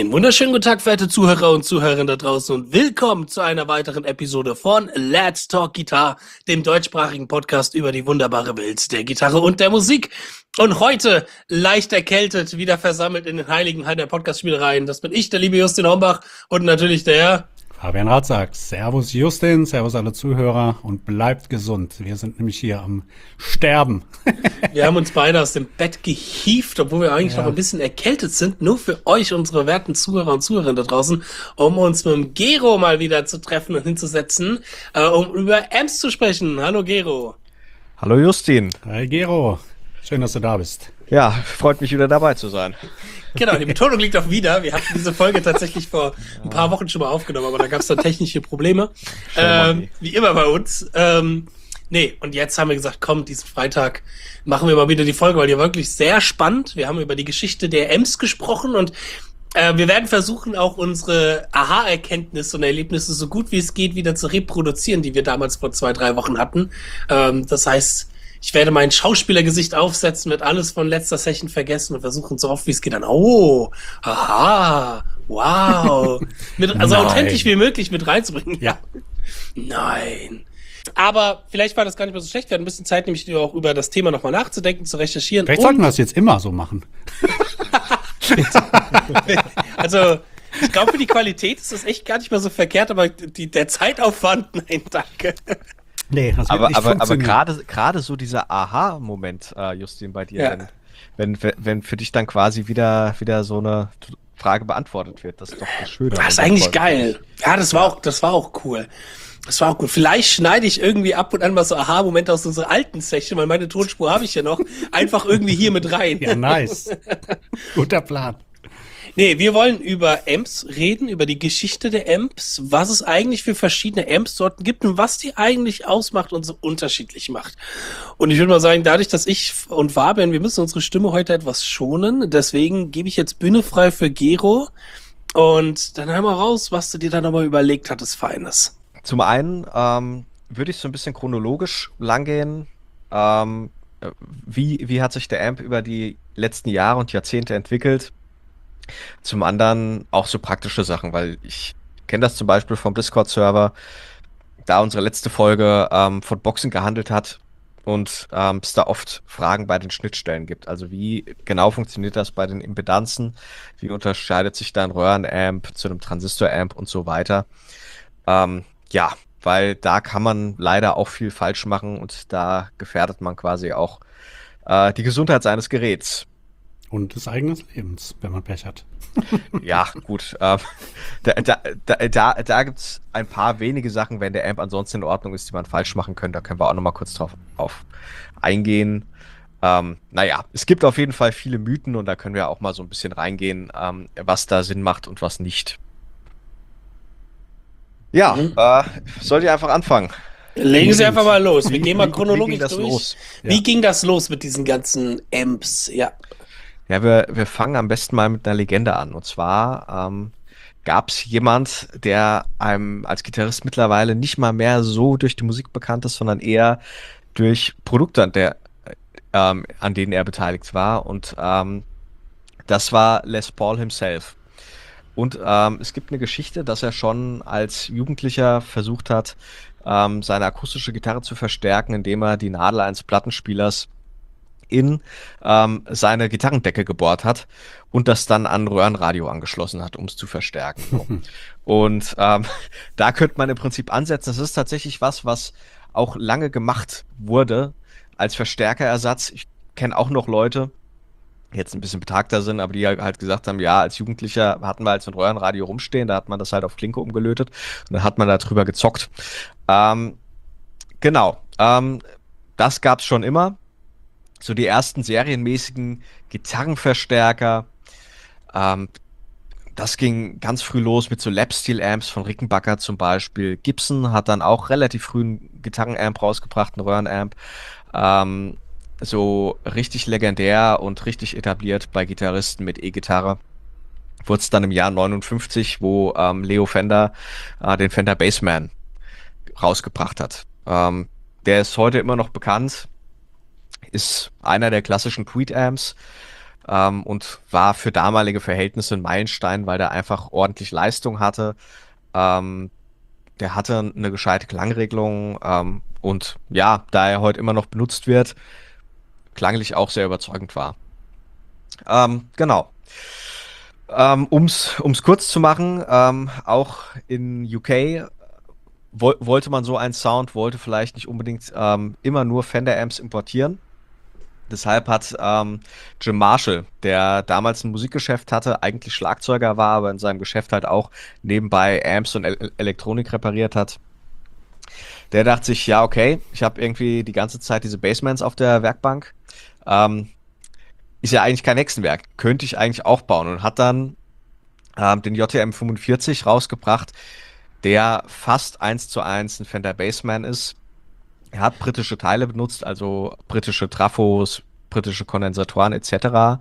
Einen wunderschönen guten Tag, verehrte Zuhörer und Zuhörerinnen da draußen und willkommen zu einer weiteren Episode von Let's Talk Guitar, dem deutschsprachigen Podcast über die wunderbare Welt der Gitarre und der Musik. Und heute, leicht erkältet, wieder versammelt in den heiligen Hallen der Podcast-Spielereien. Das bin ich, der liebe Justin Hombach und natürlich der Fabian Ratzak. Servus Justin, servus alle Zuhörer und bleibt gesund. Wir sind nämlich hier am Sterben. Wir haben uns beide aus dem Bett gehievt, obwohl wir eigentlich noch ein bisschen erkältet sind, nur für euch, unsere werten Zuhörer und Zuhörerinnen da draußen, um uns mit dem Gero mal wieder zu treffen und hinzusetzen, um über Amps zu sprechen. Hallo Gero. Hallo Justin. Hi Gero, schön, dass du da bist. Ja, freut mich wieder dabei zu sein. Genau, die Betonung liegt auf wieder. Wir hatten diese Folge tatsächlich vor ein paar Wochen schon mal aufgenommen, aber da gab es dann technische Probleme. Wie immer bei uns. Nee, und jetzt haben wir gesagt, komm, diesen Freitag machen wir mal wieder die Folge, weil die war wirklich sehr spannend. Wir haben über die Geschichte der Amps gesprochen und wir werden versuchen, auch unsere Aha-Erkenntnisse und Erlebnisse so gut wie es geht wieder zu reproduzieren, die wir damals vor 2-3 Wochen hatten. Das heißt, ich werde mein Schauspielergesicht aufsetzen, wird alles von letzter Session vergessen und versuchen, so oft wie es geht, dann, oh, aha, wow, also authentisch wie möglich mit reinzubringen. Ja. Nein. Aber vielleicht war das gar nicht mehr so schlecht. Wir hatten ein bisschen Zeit, nämlich auch über das Thema nochmal nachzudenken, zu recherchieren. Vielleicht sollten wir das jetzt immer so machen. Also, ich glaube, für die Qualität ist das echt gar nicht mehr so verkehrt, aber der Zeitaufwand, nein, danke. Nee, das wird nicht Aber funktionieren. gerade so dieser Aha-Moment, Justin, bei dir, wenn für dich dann quasi wieder so eine Frage beantwortet wird, das ist doch das Schöne. Das ist eigentlich geil. Ja, das war auch cool. Das war auch gut. Vielleicht schneide ich irgendwie ab und an mal so Aha-Momente aus unserer alten Session, weil meine Tonspur habe ich ja noch, einfach irgendwie hier mit rein. Ja, nice. Guter Plan. Nee, wir wollen über Amps reden, über die Geschichte der Amps, was es eigentlich für verschiedene Amps-Sorten gibt und was die eigentlich ausmacht und so unterschiedlich macht. Und ich würde mal sagen, dadurch, dass ich und Fabian, wir müssen unsere Stimme heute etwas schonen, deswegen gebe ich jetzt Bühne frei für Gero und dann hör mal raus, was du dir da nochmal überlegt hattest, Feines. Zum einen würde ich so ein bisschen chronologisch langgehen. Wie hat sich der Amp über die letzten Jahre und Jahrzehnte entwickelt? Zum anderen auch so praktische Sachen, weil ich kenne das zum Beispiel vom Discord-Server, da unsere letzte Folge von Boxen gehandelt hat und es da oft Fragen bei den Schnittstellen gibt. Also wie genau funktioniert das bei den Impedanzen? Wie unterscheidet sich da ein Röhrenamp zu einem Transistor-Amp und so weiter? Ja, weil da kann man leider auch viel falsch machen und da gefährdet man quasi auch die Gesundheit seines Geräts. Und des eigenen Lebens, wenn man Pech hat. Ja, gut. Da gibt es ein paar wenige Sachen, wenn der Amp ansonsten in Ordnung ist, die man falsch machen könnte. Da können wir auch nochmal kurz drauf eingehen. Naja, es gibt auf jeden Fall viele Mythen und da können wir auch mal so ein bisschen reingehen, was da Sinn macht und was nicht. Ja, sollt ihr einfach anfangen? Legen Sie einfach mal los. Wir gehen mal chronologisch das durch. los? Wie ging das los mit diesen ganzen Amps? Ja. Ja, wir fangen am besten mal mit einer Legende an. Und zwar gab es jemand, der einem als Gitarrist mittlerweile nicht mal mehr so durch die Musik bekannt ist, sondern eher durch Produkte, an denen er beteiligt war. Und das war Les Paul himself. Und es gibt eine Geschichte, dass er schon als Jugendlicher versucht hat, seine akustische Gitarre zu verstärken, indem er die Nadel eines Plattenspielers in seine Gitarrendecke gebohrt hat und das dann an Röhrenradio angeschlossen hat, um es zu verstärken. Und da könnte man im Prinzip ansetzen. Das ist tatsächlich was auch lange gemacht wurde als Verstärkerersatz. Ich kenne auch noch Leute, die jetzt ein bisschen betagter sind, aber die halt gesagt haben, ja, als Jugendlicher hatten wir halt so ein Röhrenradio rumstehen, da hat man das halt auf Klinke umgelötet und dann hat man da drüber gezockt. Genau, das gab's schon immer. So die ersten serienmäßigen Gitarrenverstärker. Das ging ganz früh los mit so Lap-Steel-Amps von Rickenbacker zum Beispiel. Gibson hat dann auch relativ früh einen Gitarrenamp rausgebracht, einen Röhrenamp. So richtig legendär und richtig etabliert bei Gitarristen mit E-Gitarre. Wurde es dann im Jahr 59, wo Leo Fender den Fender Bassman rausgebracht hat. Der ist heute immer noch bekannt. Ist einer der klassischen Tweed-Amps. und war für damalige Verhältnisse ein Meilenstein, weil der einfach ordentlich Leistung hatte. Ähm, Der hatte eine gescheite Klangregelung, und ja, da er heute immer noch benutzt wird, klanglich auch sehr überzeugend war. Genau. Um's kurz zu machen, auch in UK wollte man so einen Sound, wollte vielleicht nicht unbedingt immer nur Fender-Amps importieren. Deshalb hat Jim Marshall, der damals ein Musikgeschäft hatte, eigentlich Schlagzeuger war, aber in seinem Geschäft halt auch nebenbei Amps und Elektronik repariert hat, der dachte sich, ja, okay, ich habe irgendwie die ganze Zeit diese Bassemans auf der Werkbank. Ähm, Ist ja eigentlich kein Hexenwerk. Könnte ich eigentlich auch bauen und hat dann den JTM 45 rausgebracht, der fast 1:1 ein Fender Bassman ist. Er hat britische Teile benutzt, also britische Trafos, britische Kondensatoren etc.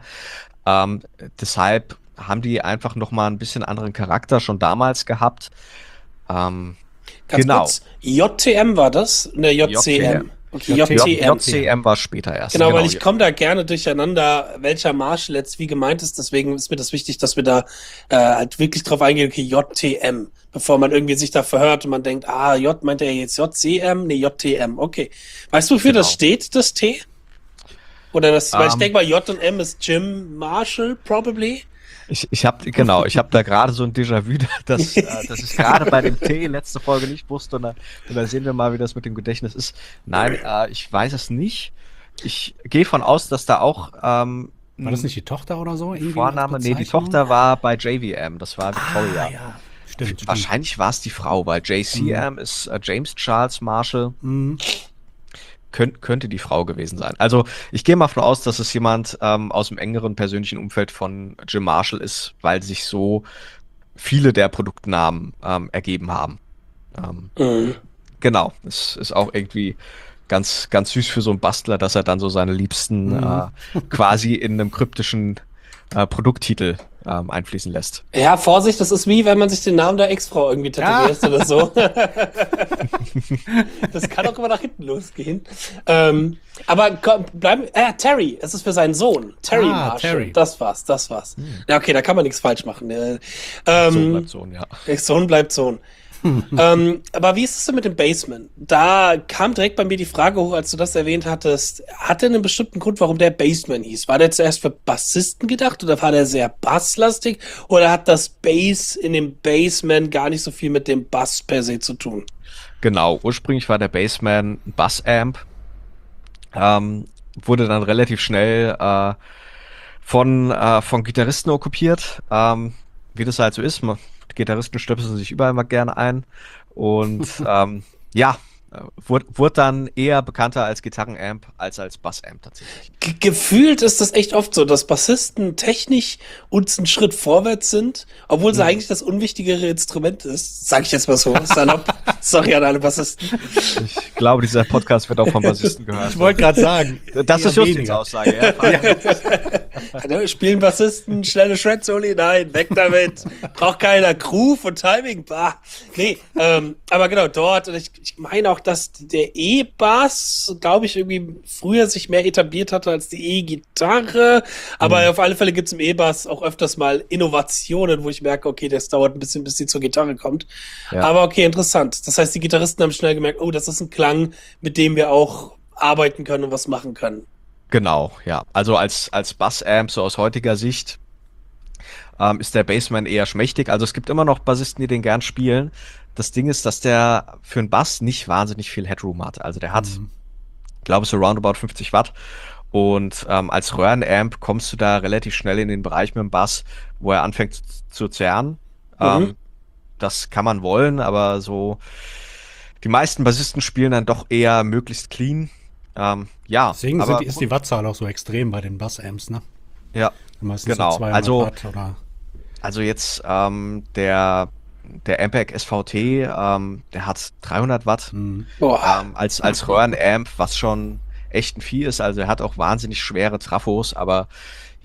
Deshalb haben die einfach nochmal ein bisschen anderen Charakter schon damals gehabt. Ganz Genau. kurz, JTM war das? Ne, JCM. Okay, JTM. JCM war später erst. Genau, weil ich komme da gerne durcheinander, welcher Marshall jetzt wie gemeint ist. Deswegen ist mir das wichtig, dass wir da halt wirklich drauf eingehen, okay, JTM, bevor man irgendwie sich da verhört und man denkt, J, meint er jetzt JCM? Nee, JTM, okay. Weißt du, wofür das steht, das T? Oder das, weil ich denke mal, J und M ist Jim Marshall, probably. Ich habe da gerade so ein Déjà-vu, dass ich gerade bei dem T letzte Folge nicht wusste, und da sehen wir mal, wie das mit dem Gedächtnis ist. Nein, ich weiß es nicht. Ich gehe von aus, dass da auch war das nicht die Tochter oder so? Vorname, nee, die Tochter war bei JVM, das war Victoria. Ja, stimmt. Wahrscheinlich war es die Frau, weil JCM ist James Charles Marshall. Könnte die Frau gewesen sein. Also ich gehe mal davon aus, dass es jemand aus dem engeren persönlichen Umfeld von Jim Marshall ist, weil sich so viele der Produktnamen ergeben haben. Genau, es ist auch irgendwie ganz, ganz süß für so einen Bastler, dass er dann so seine Liebsten quasi in einem kryptischen Produkttitel einfließen lässt. Ja, Vorsicht, das ist wie, wenn man sich den Namen der Ex-Frau irgendwie tätowiert oder so. Das kann auch immer nach hinten losgehen. Aber komm, Terry, es ist für seinen Sohn. Terry Marshall. Terry. Das war's. Ja, okay, da kann man nichts falsch machen. Sohn bleibt Sohn, ja. Sohn bleibt Sohn. Aber wie ist es denn mit dem Bassman? Da kam direkt bei mir die Frage hoch, als du das erwähnt hattest. Hat der einen bestimmten Grund, warum der Bassman hieß? War der zuerst für Bassisten gedacht oder war der sehr basslastig? Oder hat das Bass in dem Bassman gar nicht so viel mit dem Bass per se zu tun? Genau, ursprünglich war der Bassman ein Bassamp. Wurde dann relativ schnell von Gitarristen okkupiert. Wie das halt so ist, Gitarristen stöpseln sich überall mal gerne ein und wurde dann eher bekannter als Gitarrenamp als Bassamp tatsächlich. Gefühlt ist das echt oft so, dass Bassisten technisch uns einen Schritt vorwärts sind, obwohl sie eigentlich das unwichtigere Instrument ist. Sag ich jetzt mal so. Salopp. Sorry an alle Bassisten. Ich glaube, dieser Podcast wird auch von Bassisten gehört. Ich wollte gerade sagen. Das ist Justins Aussage. Ja. Spielen Bassisten schnelle Shred-Soli? Nein, weg damit. Braucht keiner. Groove und Timing. Bah. Nee, aber genau, dort, und ich meine auch, dass der E-Bass, glaube ich, irgendwie früher sich mehr etabliert hatte als die E-Gitarre. Aber auf alle Fälle gibt es im E-Bass auch öfters mal Innovationen, wo ich merke, okay, das dauert ein bisschen, bis die zur Gitarre kommt. Ja. Aber okay, interessant. Das heißt, die Gitarristen haben schnell gemerkt, oh, das ist ein Klang, mit dem wir auch arbeiten können und was machen können. Genau, ja. Also als Bassamp, so aus heutiger Sicht, ist der Bassman eher schmächtig. Also es gibt immer noch Bassisten, die den gern spielen. Das Ding ist, dass der für einen Bass nicht wahnsinnig viel Headroom hat. Also der hat, glaube ich, so roundabout 50 Watt. Und als Röhrenamp kommst du da relativ schnell in den Bereich mit dem Bass, wo er anfängt zu zerren. Das kann man wollen, aber so die meisten Bassisten spielen dann doch eher möglichst clean. Ja. Deswegen ist die Wattzahl auch so extrem bei den Bassamps, ne? Ja, meistens genau. So 200 Watt oder also jetzt der Ampeg SVT, der hat 300 Watt als Röhrenamp, was schon echt ein Vieh ist. Also er hat auch wahnsinnig schwere Trafos, aber ja,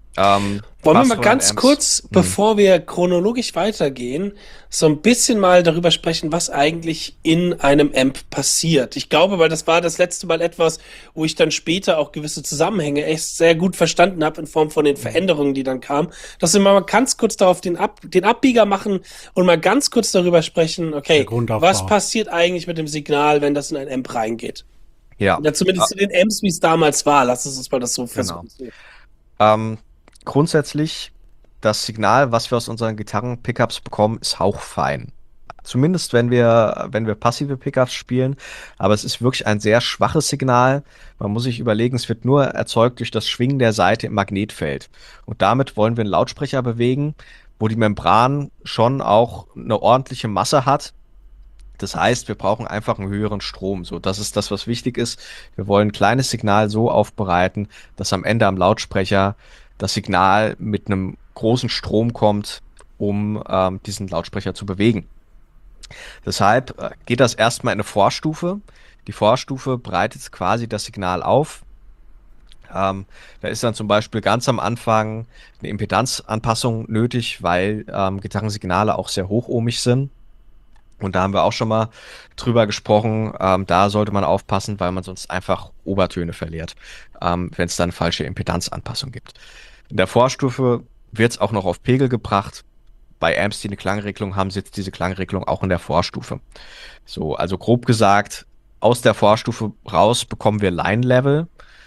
Wollen wir mal ganz kurz, bevor wir chronologisch weitergehen, so ein bisschen mal darüber sprechen, was eigentlich in einem Amp passiert. Ich glaube, weil das war das letzte Mal etwas, wo ich dann später auch gewisse Zusammenhänge echt sehr gut verstanden habe in Form von den Veränderungen, die dann kamen. Dass wir mal ganz kurz darauf den Abbieger machen und mal ganz kurz darüber sprechen, okay, was passiert eigentlich mit dem Signal, wenn das in ein Amp reingeht? Ja. Oder zumindest in den Amps, wie es damals war. Lass uns mal das so versuchen. Grundsätzlich, das Signal, was wir aus unseren Gitarren-Pickups bekommen, ist hauchfein. Zumindest wenn wir passive Pickups spielen, aber es ist wirklich ein sehr schwaches Signal. Man muss sich überlegen, es wird nur erzeugt durch das Schwingen der Saite im Magnetfeld. Und damit wollen wir einen Lautsprecher bewegen, wo die Membran schon auch eine ordentliche Masse hat. Das heißt, wir brauchen einfach einen höheren Strom. So, das ist das, was wichtig ist. Wir wollen ein kleines Signal so aufbereiten, dass am Ende am Lautsprecher das Signal mit einem großen Strom kommt, um diesen Lautsprecher zu bewegen. Deshalb geht das erstmal in eine Vorstufe. Die Vorstufe bereitet quasi das Signal auf. Da ist dann zum Beispiel ganz am Anfang eine Impedanzanpassung nötig, weil Gitarrensignale auch sehr hochohmig sind. Und da haben wir auch schon mal drüber gesprochen. Da sollte man aufpassen, weil man sonst einfach Obertöne verliert, wenn es dann falsche Impedanzanpassung gibt. In der Vorstufe wird es auch noch auf Pegel gebracht. Bei Amps, die eine Klangregelung haben, sitzt diese Klangregelung auch in der Vorstufe. So, also grob gesagt, aus der Vorstufe raus bekommen wir Line-Level.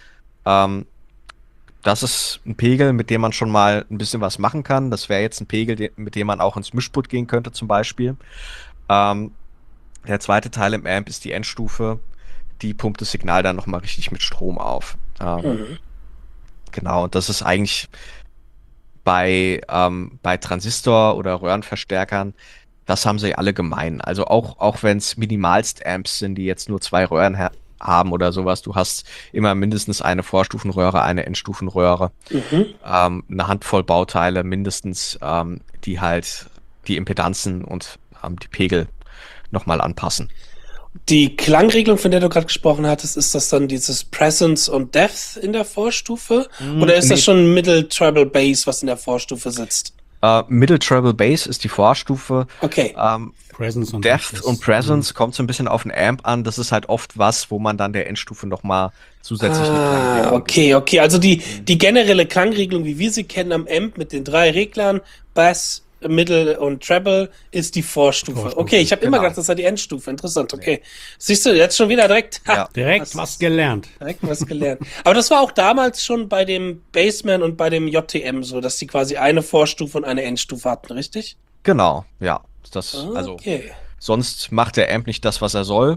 Das ist ein Pegel, mit dem man schon mal ein bisschen was machen kann. Das wäre jetzt ein Pegel, mit dem man auch ins Mischpult gehen könnte zum Beispiel. Der zweite Teil im Amp ist die Endstufe. Die pumpt das Signal dann nochmal richtig mit Strom auf. Genau, und das ist eigentlich bei Transistor- oder Röhrenverstärkern, das haben sie alle gemein. Also auch wenn es minimalst Amps sind, die jetzt nur 2 Röhren haben oder sowas, du hast immer mindestens eine Vorstufenröhre, eine Endstufenröhre, eine Handvoll Bauteile mindestens, die halt die Impedanzen und die Pegel nochmal anpassen. Die Klangregelung, von der du gerade gesprochen hattest, ist das dann dieses Presence und Depth in der Vorstufe? Oder ist das schon Middle Treble Bass, was in der Vorstufe sitzt? Middle Treble Bass ist die Vorstufe. Okay. Presence und Depth und Presence kommt so ein bisschen auf den Amp an. Das ist halt oft was, wo man dann der Endstufe nochmal zusätzlich eine Klangregelung gibt. Okay. Also die generelle Klangregelung, wie wir sie kennen am Amp mit den 3 Reglern, Bass, Middle und Treble ist die Vorstufe. Okay, ich habe immer gedacht, das sei die Endstufe. Interessant, okay. Siehst du, jetzt schon wieder direkt was gelernt. Direkt was gelernt. Aber das war auch damals schon bei dem Bassman und bei dem JTM so, dass die quasi eine Vorstufe und eine Endstufe hatten, richtig? Genau, ja. Also sonst macht der Amp nicht das, was er soll.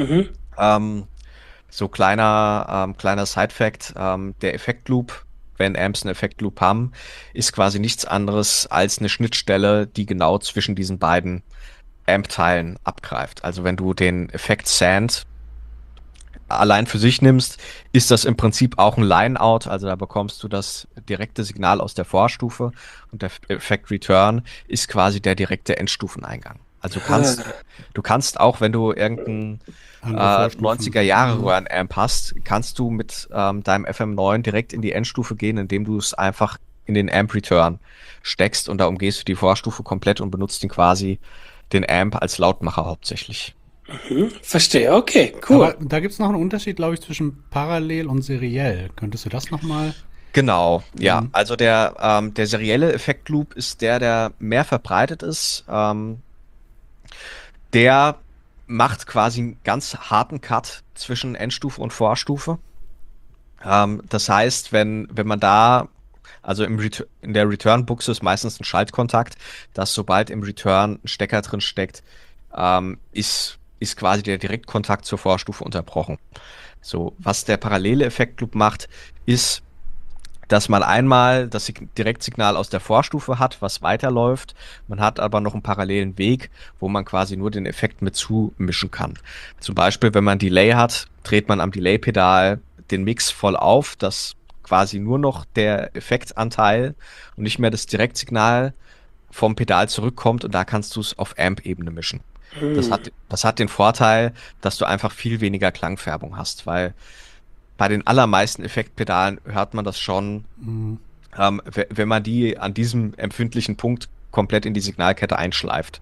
So kleiner Side-Fact, der Effektloop, wenn Amps einen Effektloop haben, ist quasi nichts anderes als eine Schnittstelle, die genau zwischen diesen beiden Amp-Teilen abgreift. Also wenn du den Effekt Sand allein für sich nimmst, ist das im Prinzip auch ein Line-Out, also da bekommst du das direkte Signal aus der Vorstufe und der Effekt Return ist quasi der direkte Endstufeneingang. Also du kannst auch, wenn du irgendeinen 90er-Jahre-Röhren-Amp hast, kannst du mit deinem FM9 direkt in die Endstufe gehen, indem du es einfach in den Amp-Return steckst und da umgehst du die Vorstufe komplett und benutzt den Amp als Lautmacher hauptsächlich. Verstehe, okay, cool. Aber da gibt es noch einen Unterschied, glaube ich, zwischen parallel und seriell. Könntest du das nochmal? Genau, ja. Also der serielle Effektloop ist der mehr verbreitet ist. Der macht quasi einen ganz harten Cut zwischen Endstufe und Vorstufe. Das heißt, wenn man da, also in der Return-Buchse ist meistens ein Schaltkontakt, dass sobald im Return ein Stecker drin steckt, ist quasi der Direktkontakt zur Vorstufe unterbrochen. So, was der parallele Effektloop macht, ist, dass man einmal das Direktsignal aus der Vorstufe hat, was weiterläuft. Man hat aber noch einen parallelen Weg, wo man quasi nur den Effekt mit zumischen kann. Zum Beispiel, wenn man Delay hat, dreht man am Delay-Pedal den Mix voll auf, dass quasi nur noch der Effektanteil und nicht mehr das Direktsignal vom Pedal zurückkommt und da kannst du es auf Amp-Ebene mischen. Das hat den Vorteil, dass du einfach viel weniger Klangfärbung hast, weil bei den allermeisten Effektpedalen hört man das schon, wenn man die an diesem empfindlichen Punkt komplett in die Signalkette einschleift.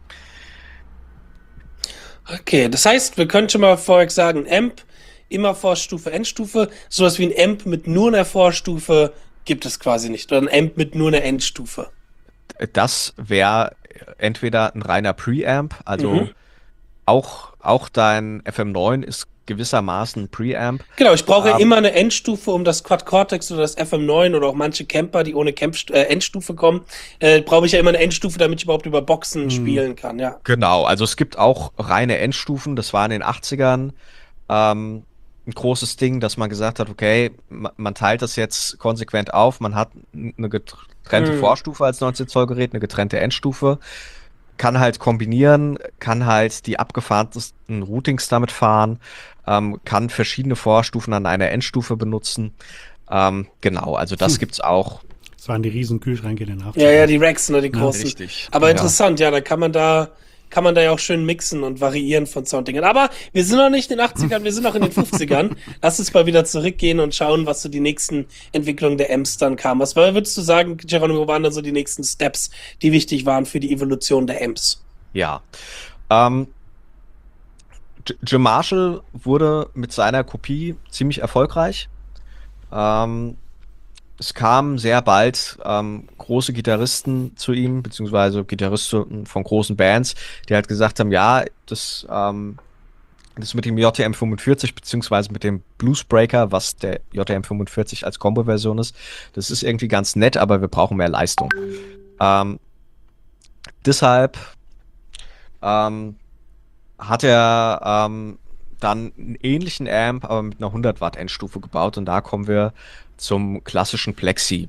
Okay, das heißt, wir können schon mal vorweg sagen, Amp immer Vorstufe, Endstufe. Sowas wie ein Amp mit nur einer Vorstufe gibt es quasi nicht. Oder ein Amp mit nur einer Endstufe. Das wäre entweder ein reiner Preamp, also auch dein FM9 ist gewissermaßen ein Preamp. Genau, ich brauche immer eine Endstufe, um das Quad Cortex oder das FM9 oder auch manche Camper, die ohne Endstufe kommen, brauche ich ja immer eine Endstufe, damit ich überhaupt über Boxen spielen kann, ja. Genau, also es gibt auch reine Endstufen, das war in den 80ern ein großes Ding, dass man gesagt hat, okay, man teilt das jetzt konsequent auf, man hat eine getrennte Vorstufe als 19 Zoll Gerät, eine getrennte Endstufe, kann halt kombinieren, kann halt die abgefahrensten Routings damit fahren, kann verschiedene Vorstufen an einer Endstufe benutzen. Genau, also das gibt's auch. Das waren die riesen Kühlschränke in den 80ern. Ja, die Racks, ne, die großen. Ja, richtig. Aber interessant, ja, da kann man da ja auch schön mixen und variieren von Sounddingen. Aber wir sind noch nicht in den 80ern, wir sind noch in den 50ern. Lass uns mal wieder zurückgehen und schauen, was so die nächsten Entwicklungen der Amps dann kamen. Was würdest du sagen, Geronimo, waren dann so die nächsten Steps, die wichtig waren für die Evolution der Amps? Ja. Jim Marshall wurde mit seiner Kopie ziemlich erfolgreich. Es kamen sehr bald große Gitarristen zu ihm, beziehungsweise Gitarristen von großen Bands, die halt gesagt haben, ja, das mit dem JTM 45 beziehungsweise mit dem Bluesbreaker, was der JTM 45 als Combo-Version ist, das ist irgendwie ganz nett, aber wir brauchen mehr Leistung. Deshalb hat er dann einen ähnlichen Amp, aber mit einer 100 Watt Endstufe gebaut und da kommen wir zum klassischen Plexi,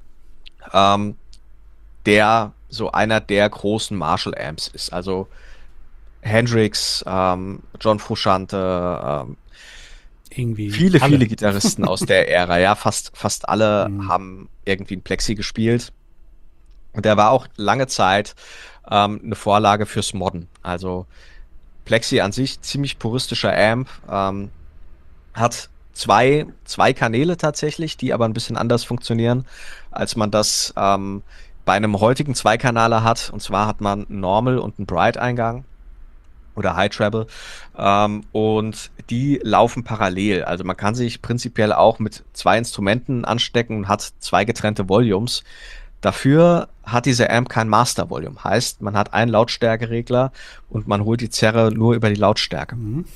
der so einer der großen Marshall Amps ist. Also Hendrix, John Frusciante, irgendwie viele Gitarristen aus der Ära, ja, fast alle haben irgendwie ein Plexi gespielt. Und der war auch lange Zeit eine Vorlage fürs Modden. Also Plexi an sich, ziemlich puristischer Amp, hat zwei Kanäle tatsächlich, die aber ein bisschen anders funktionieren, als man das bei einem heutigen Zweikanaler hat. Und zwar hat man einen Normal und einen Bright-Eingang oder High Treble und die laufen parallel. Also man kann sich prinzipiell auch mit zwei Instrumenten anstecken und hat zwei getrennte Volumes. Dafür hat dieser Amp kein Master Volume. Heißt, man hat einen Lautstärkeregler und man holt die Zerre nur über die Lautstärke.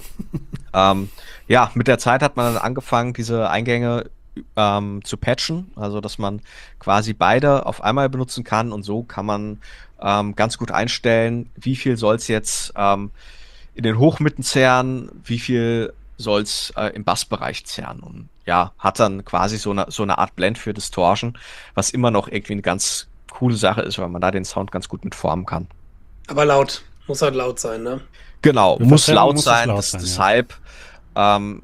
Ja, mit der Zeit hat man dann angefangen, diese Eingänge zu patchen, also dass man quasi beide auf einmal benutzen kann und so kann man ganz gut einstellen, wie viel soll es jetzt in den Hochmitten zerren, wie viel soll es im Bassbereich zerren und ja, hat dann quasi so eine Art Blend für Distortion, was immer noch irgendwie eine ganz coole Sache ist, weil man da den Sound ganz gut mit formen kann. Aber laut, muss halt laut sein, ne? Genau, muss laut sein, ja. Deshalb haben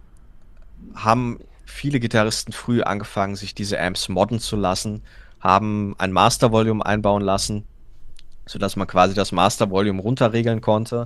viele Gitarristen früh angefangen, sich diese Amps modden zu lassen, haben ein Master Volume einbauen lassen, sodass man quasi das Master Volume runterregeln konnte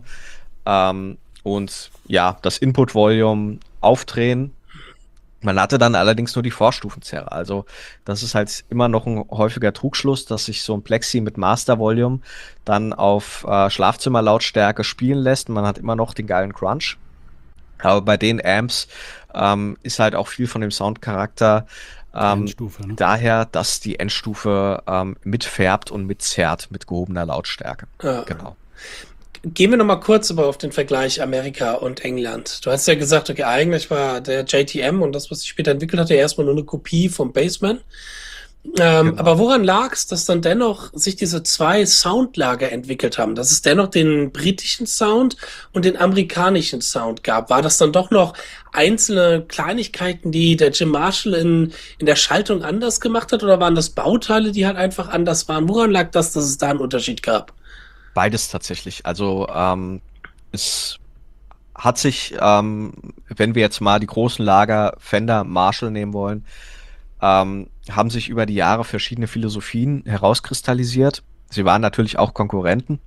und ja, das Input Volume aufdrehen. Man hatte dann allerdings nur die Vorstufenzerre. Also das ist halt immer noch ein häufiger Trugschluss, dass sich so ein Plexi mit Master Volume dann auf Schlafzimmerlautstärke spielen lässt. Man hat immer noch den geilen Crunch. Aber bei den Amps ist halt auch viel von dem Soundcharakter Endstufe, ne? daher, dass die Endstufe mitfärbt und mitzerrt mit gehobener Lautstärke. Ja. Genau. Gehen wir noch mal kurz aber auf den Vergleich Amerika und England. Du hast ja gesagt, okay, eigentlich war der JTM und das, was sich später entwickelt hatte, erstmal nur eine Kopie vom Bassman. Genau. Aber woran lag es, dass dann dennoch sich diese zwei Soundlager entwickelt haben? Dass es dennoch den britischen Sound und den amerikanischen Sound gab? War das dann doch noch einzelne Kleinigkeiten, die der Jim Marshall in der Schaltung anders gemacht hat? Oder waren das Bauteile, die halt einfach anders waren? Woran lag das, dass es da einen Unterschied gab? Beides tatsächlich. Also es hat sich, wenn wir jetzt mal die großen Lager Fender, Marshall nehmen wollen, haben sich über die Jahre verschiedene Philosophien herauskristallisiert. Sie waren natürlich auch Konkurrenten.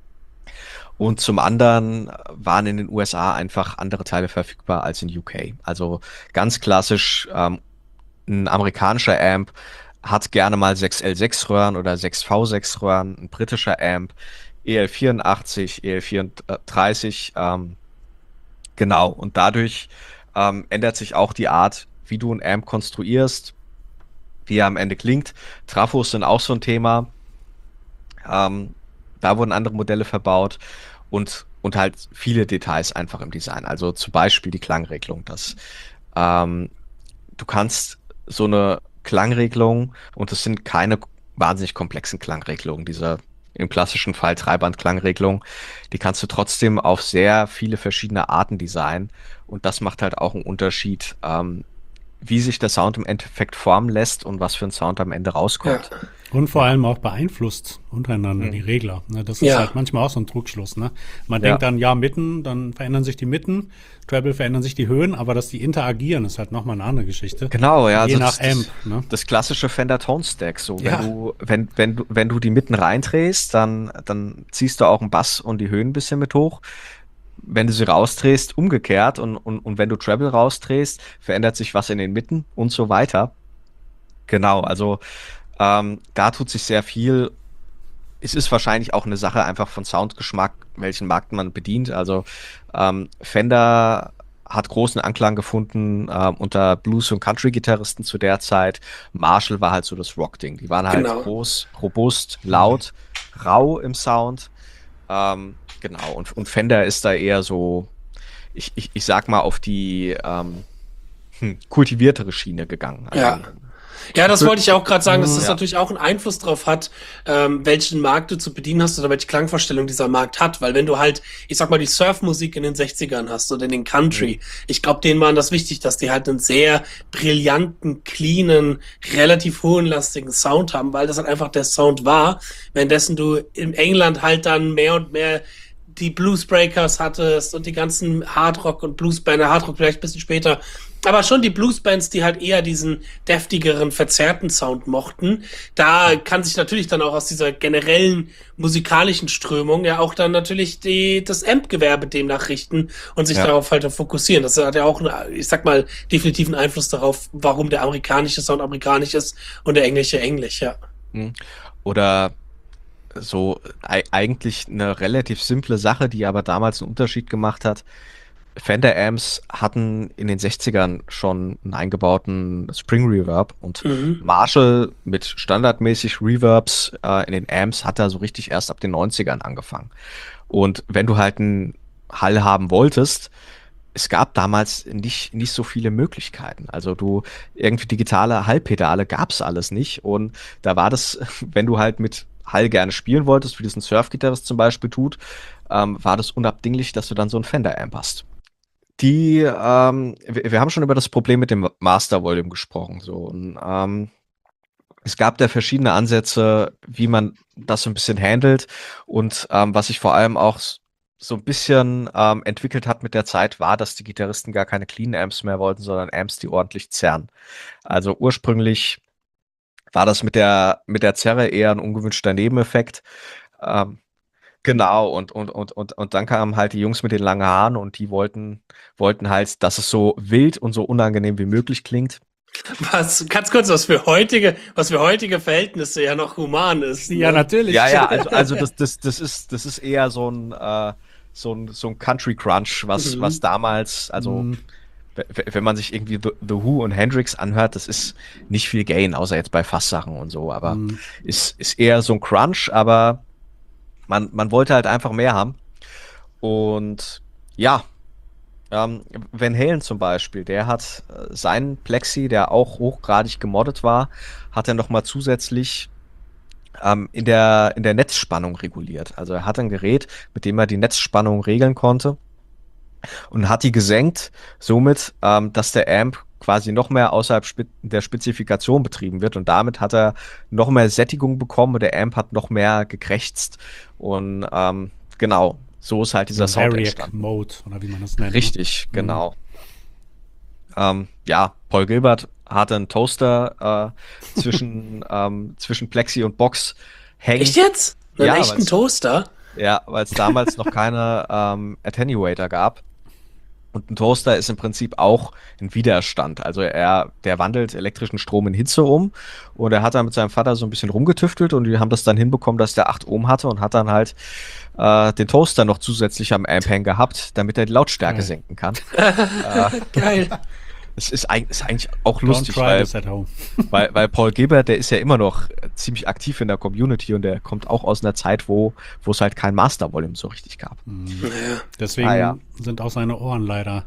Und zum anderen waren in den USA einfach andere Teile verfügbar als in UK. Also ganz klassisch ein amerikanischer Amp hat gerne mal 6L6 Röhren oder 6V6 Röhren, ein britischer Amp, EL84, EL34, genau. Und dadurch ändert sich auch die Art, wie du ein Amp konstruierst, wie er am Ende klingt. Trafos sind auch so ein Thema. Da wurden andere Modelle verbaut und halt viele Details einfach im Design. Also zum Beispiel die Klangregelung. Du kannst so eine Klangregelung, und das sind keine wahnsinnig komplexen Klangregelungen, diese im klassischen Fall Dreiband-Klangregelung, die kannst du trotzdem auf sehr viele verschiedene Arten designen. Und das macht halt auch einen Unterschied, wie sich der Sound im Endeffekt formen lässt und was für ein Sound am Ende rauskommt. Ja. Und vor allem auch beeinflusst untereinander die Regler. Ne? Das ist halt manchmal auch so ein Trugschluss. Ne? Man denkt dann, Mitten, dann verändern sich die Mitten, Treble verändern sich die Höhen, aber dass die interagieren, ist halt nochmal eine andere Geschichte. Genau, ja. Je Also nach Amp. Ne? Das klassische Fender Tone Stack. So, wenn du die Mitten reindrehst, dann ziehst du auch einen Bass und die Höhen ein bisschen mit hoch. Wenn du sie rausdrehst, umgekehrt, und wenn du Treble rausdrehst, verändert sich was in den Mitten und so weiter. Genau, also da tut sich sehr viel. Es ist wahrscheinlich auch eine Sache einfach von Soundgeschmack, welchen Markt man bedient. Also Fender hat großen Anklang gefunden unter Blues- und Country-Gitarristen zu der Zeit. Marshall war halt so das Rock-Ding. Die waren halt groß, robust, laut, rau im Sound. Genau, und Fender ist da eher so, ich sag mal, auf die kultiviertere Schiene gegangen. Also, Ja, das wollte ich auch gerade sagen, dass das natürlich auch einen Einfluss drauf hat, welchen Markt du zu bedienen hast oder welche Klangvorstellung dieser Markt hat. Weil wenn du halt, ich sag mal, die Surfmusik in den 60ern hast oder in den Country, ich glaube, denen war das wichtig, dass die halt einen sehr brillanten, cleanen, relativ hohenlastigen Sound haben, weil das halt einfach der Sound war. Währenddessen du in England halt dann mehr und mehr die Bluesbreakers hattest und die ganzen Hardrock und Bluesbands, Hardrock vielleicht ein bisschen später, aber schon die Bluesbands, die halt eher diesen deftigeren, verzerrten Sound mochten. Da kann sich natürlich dann auch aus dieser generellen musikalischen Strömung ja auch dann natürlich das Amp-Gewerbe demnach richten und sich darauf halt fokussieren. Das hat ja auch, ich sag mal, definitiven Einfluss darauf, warum der amerikanische Sound amerikanisch ist und der englische englisch, Oder so eigentlich eine relativ simple Sache, die aber damals einen Unterschied gemacht hat. Fender Amps hatten in den 60ern schon einen eingebauten Spring Reverb und Marshall mit standardmäßig Reverbs in den Amps hat da so richtig erst ab den 90ern angefangen. Und wenn du halt einen Hall haben wolltest, es gab damals nicht so viele Möglichkeiten. Also irgendwie digitale Hallpedale gab's alles nicht. Und da war das, wenn du halt mit Hall gerne spielen wolltest, wie das ein Surf-Gitarrist zum Beispiel tut, war das unabdinglich, dass du dann so ein Fender-Amp hast. Wir haben schon über das Problem mit dem Master Volume gesprochen. So. Und, es gab da verschiedene Ansätze, wie man das so ein bisschen handelt. Und was sich vor allem auch so ein bisschen entwickelt hat mit der Zeit, war, dass die Gitarristen gar keine Clean Amps mehr wollten, sondern Amps, die ordentlich zerren. Also ursprünglich war das mit der Zerre eher ein ungewünschter Nebeneffekt. Genau, und dann kamen halt die Jungs mit den langen Haaren und die wollten halt, dass es so wild und so unangenehm wie möglich klingt. Was, ganz kurz, was für heutige Verhältnisse ja noch human ist. Ne? Ja, natürlich. Ja, also das ist eher so ein Country Crunch, was damals, also wenn man sich irgendwie The Who und Hendrix anhört, das ist nicht viel Gain, außer jetzt bei Fasssachen und so, aber ist eher so ein Crunch, aber man wollte halt einfach mehr haben. Und ja, Van Halen zum Beispiel, der hat seinen Plexi, der auch hochgradig gemoddet war, hat er nochmal zusätzlich in der Netzspannung reguliert. Also er hat ein Gerät, mit dem er die Netzspannung regeln konnte und hat die gesenkt, somit, dass der Amp quasi noch mehr außerhalb der Spezifikation betrieben wird und damit hat er noch mehr Sättigung bekommen und der Amp hat noch mehr gekrächzt und genau, so ist halt dieser Sound entstanden. Mode, oder wie man das nennt. Richtig, genau. Ja, Paul Gilbert hatte einen Toaster zwischen Plexi und Box hängen. Echt jetzt? Einen echten Toaster? Ja, weil es damals noch keine Attenuator gab. Und ein Toaster ist im Prinzip auch ein Widerstand. Also der wandelt elektrischen Strom in Hitze um und er hat dann mit seinem Vater so ein bisschen rumgetüftelt und die haben das dann hinbekommen, dass der 8 Ohm hatte und hat dann halt den Toaster noch zusätzlich am Amp hängen gehabt, damit er die Lautstärke senken kann. Geil. Es ist eigentlich auch Don't lustig, try this at home. weil Paul Gilbert, der ist ja immer noch ziemlich aktiv in der Community und der kommt auch aus einer Zeit, wo es halt kein Master Volume so richtig gab. Deswegen sind auch seine Ohren leider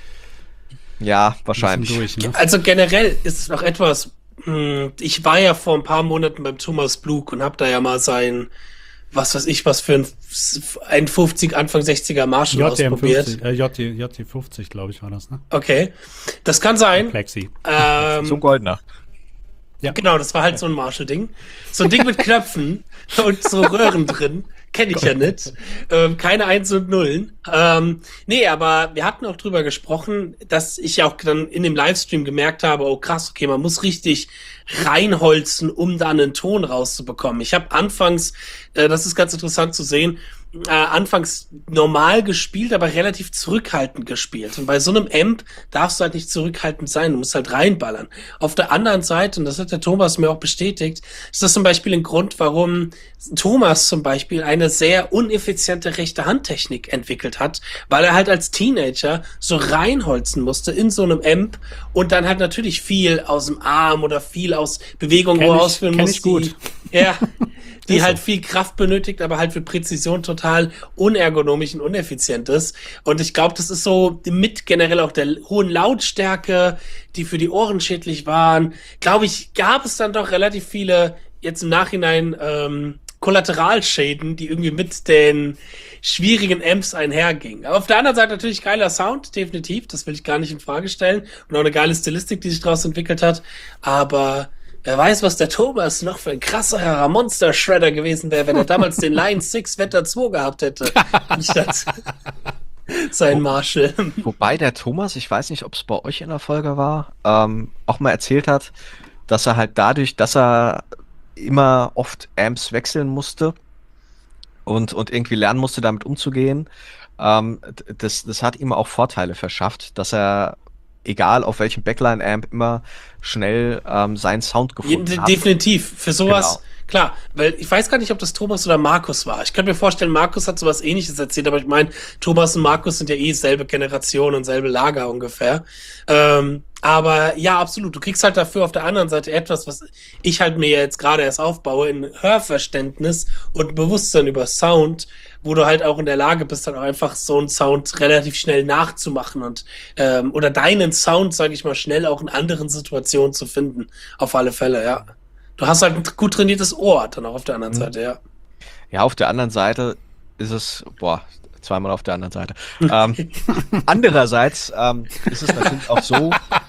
ja wahrscheinlich durch. Ne? Also generell ist es noch etwas, ich war ja vor ein paar Monaten beim Thomas Blug und habe da ja mal sein, was weiß ich, was für ein 50, Anfang 60er Marshall ausprobiert. JT50, glaube ich, war das, ne? Okay, das kann sein. Plexi. so ein goldener. Ja. Genau, das war halt so ein Marshall-Ding. So ein Ding mit Knöpfen und so Röhren drin. Kenne ich ja nicht. Keine 1 und Nullen. Nee, aber wir hatten auch drüber gesprochen, dass ich ja auch dann in dem Livestream gemerkt habe, oh krass, okay, man muss richtig reinholzen, um da einen Ton rauszubekommen. Ich habe anfangs, das ist ganz interessant zu sehen, anfangs normal gespielt, aber relativ zurückhaltend gespielt. Und bei so einem Amp darfst du halt nicht zurückhaltend sein, du musst halt reinballern. Auf der anderen Seite, und das hat der Thomas mir auch bestätigt, ist das zum Beispiel ein Grund, warum Thomas zum Beispiel eine sehr uneffiziente rechte Handtechnik entwickelt hat, weil er halt als Teenager so reinholzen musste in so einem Amp und dann halt natürlich viel aus dem Arm oder viel aus Bewegungen ausführen muss. Kenn ich gut. Die halt viel Kraft benötigt, aber halt für Präzision total unergonomisch und uneffizient ist. Und ich glaube, das ist so mit generell auch der hohen Lautstärke, die für die Ohren schädlich waren, glaube ich, gab es dann doch relativ viele, jetzt im Nachhinein, Kollateralschäden, die irgendwie mit den schwierigen Amps einhergingen. Aber auf der anderen Seite natürlich geiler Sound, definitiv, das will ich gar nicht in Frage stellen. Und auch eine geile Stilistik, die sich daraus entwickelt hat. Aber wer weiß, was der Thomas noch für ein krasser Monster-Shredder gewesen wäre, wenn er damals den Line 6 Vetter 2 gehabt hätte. Anstatt sein Marshall. Wobei der Thomas, ich weiß nicht, ob es bei euch in der Folge war, auch mal erzählt hat, dass er halt dadurch, dass er immer oft Amps wechseln musste und irgendwie lernen musste, damit umzugehen, das hat ihm auch Vorteile verschafft, dass er egal auf welchem Backline-Amp immer schnell seinen Sound gefunden hat. Definitiv. Für sowas, genau. Klar, weil ich weiß gar nicht, ob das Thomas oder Markus war. Ich könnte mir vorstellen, Markus hat sowas Ähnliches erzählt, aber ich meine, Thomas und Markus sind ja selbe Generation und selbe Lager ungefähr. Aber ja, absolut. Du kriegst halt dafür auf der anderen Seite etwas, was ich halt mir jetzt gerade erst aufbaue, in Hörverständnis und Bewusstsein über Sound, wo du halt auch in der Lage bist, dann auch einfach so einen Sound relativ schnell nachzumachen und oder deinen Sound, sage ich mal, schnell auch in anderen Situationen zu finden. Auf alle Fälle, ja. Du hast halt ein gut trainiertes Ohr dann auch auf der anderen Seite, ja. Ja, auf der anderen Seite ist es, zweimal auf der anderen Seite. Andererseits ist es natürlich auch so,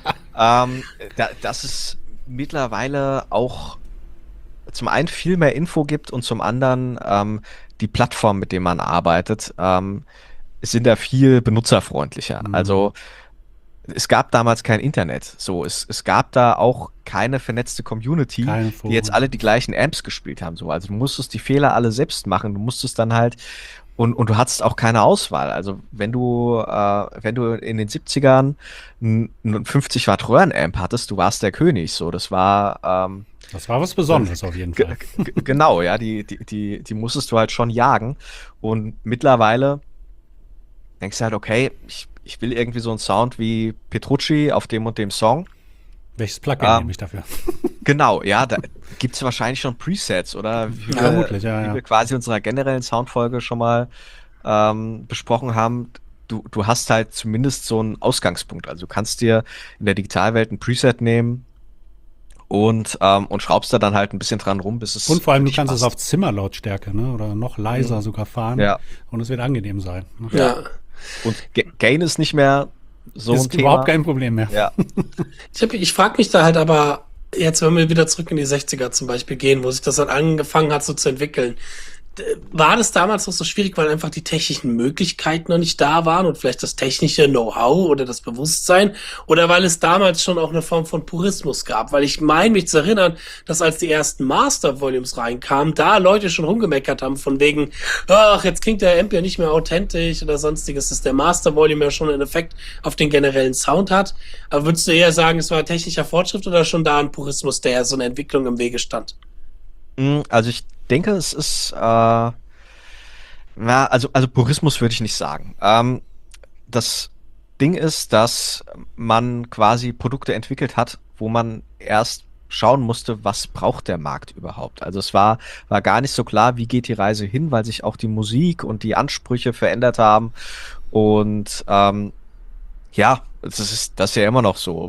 dass es mittlerweile auch zum einen viel mehr Info gibt und zum anderen die Plattform, mit der man arbeitet, sind da viel benutzerfreundlicher. Also es gab damals kein Internet. So, es gab da auch keine vernetzte Community, die jetzt alle die gleichen Amps gespielt haben. So, also du musstest die Fehler alle selbst machen. Du musstest dann halt und du hattest auch keine Auswahl. Also wenn du in den 70ern einen 50 Watt Röhrenamp hattest, du warst der König. So, das war was Besonderes auf jeden Fall. Genau, ja, die musstest du halt schon jagen. Und mittlerweile denkst du halt, okay, ich will irgendwie so einen Sound wie Petrucci auf dem und dem Song. Welches Plugin nehme ich dafür? Genau, ja, da gibt es wahrscheinlich schon Presets, oder? Wie wir quasi in unserer generellen Soundfolge schon mal besprochen haben. Du hast halt zumindest so einen Ausgangspunkt. Also du kannst dir in der Digitalwelt ein Preset nehmen und schraubst da dann halt ein bisschen dran rum, bis es. Und vor allem, du kannst es auf Zimmerlautstärke, ne? Oder noch leiser sogar fahren. Ja. Und es wird angenehm sein. Ne? Ja. Und Gain ist nicht mehr so ein Thema. Ist überhaupt kein Problem mehr. Ja. Ich frage mich da halt aber, jetzt wenn wir wieder zurück in die 60er zum Beispiel gehen, wo sich das dann angefangen hat so zu entwickeln, war das damals noch so schwierig, weil einfach die technischen Möglichkeiten noch nicht da waren und vielleicht das technische Know-how oder das Bewusstsein oder weil es damals schon auch eine Form von Purismus gab? Weil ich meine mich zu erinnern, dass als die ersten Master-Volumes reinkamen, da Leute schon rumgemeckert haben von wegen, ach, jetzt klingt der Amp ja nicht mehr authentisch oder sonstiges, dass der Master-Volume ja schon einen Effekt auf den generellen Sound hat. Aber würdest du eher sagen, es war technischer Fortschritt oder schon da ein Purismus, der so eine Entwicklung im Wege stand? Also ich denke, es ist, also Purismus würde ich nicht sagen. Das Ding ist, dass man quasi Produkte entwickelt hat, wo man erst schauen musste, was braucht der Markt überhaupt. Also war gar nicht so klar, wie geht die Reise hin, weil sich auch die Musik und die Ansprüche verändert haben. Und ja, das ist ja immer noch so.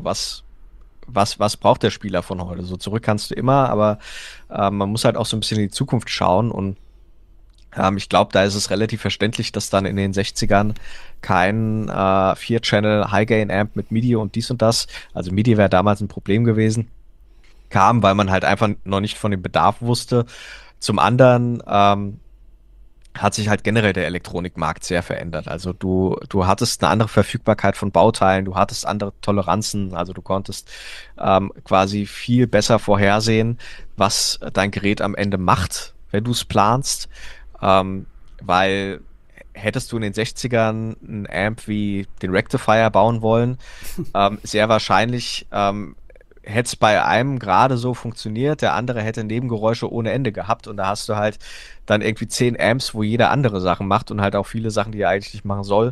Was braucht der Spieler von heute? So zurück kannst du immer, aber man muss halt auch so ein bisschen in die Zukunft schauen und ich glaube, da ist es relativ verständlich, dass dann in den 60ern kein 4-Channel High-Gain-Amp mit MIDI und dies und das, also MIDI wäre damals ein Problem gewesen, kam, weil man halt einfach noch nicht von dem Bedarf wusste. Zum anderen hat sich halt generell der Elektronikmarkt sehr verändert. Also du hattest eine andere Verfügbarkeit von Bauteilen, du hattest andere Toleranzen, also du konntest quasi viel besser vorhersehen, was dein Gerät am Ende macht, wenn du es planst. Weil hättest du in den 60ern einen Amp wie den Rectifier bauen wollen, sehr wahrscheinlich hätte es bei einem gerade so funktioniert, der andere hätte Nebengeräusche ohne Ende gehabt und da hast du halt dann irgendwie 10 Amps, wo jeder andere Sachen macht und halt auch viele Sachen, die er eigentlich nicht machen soll.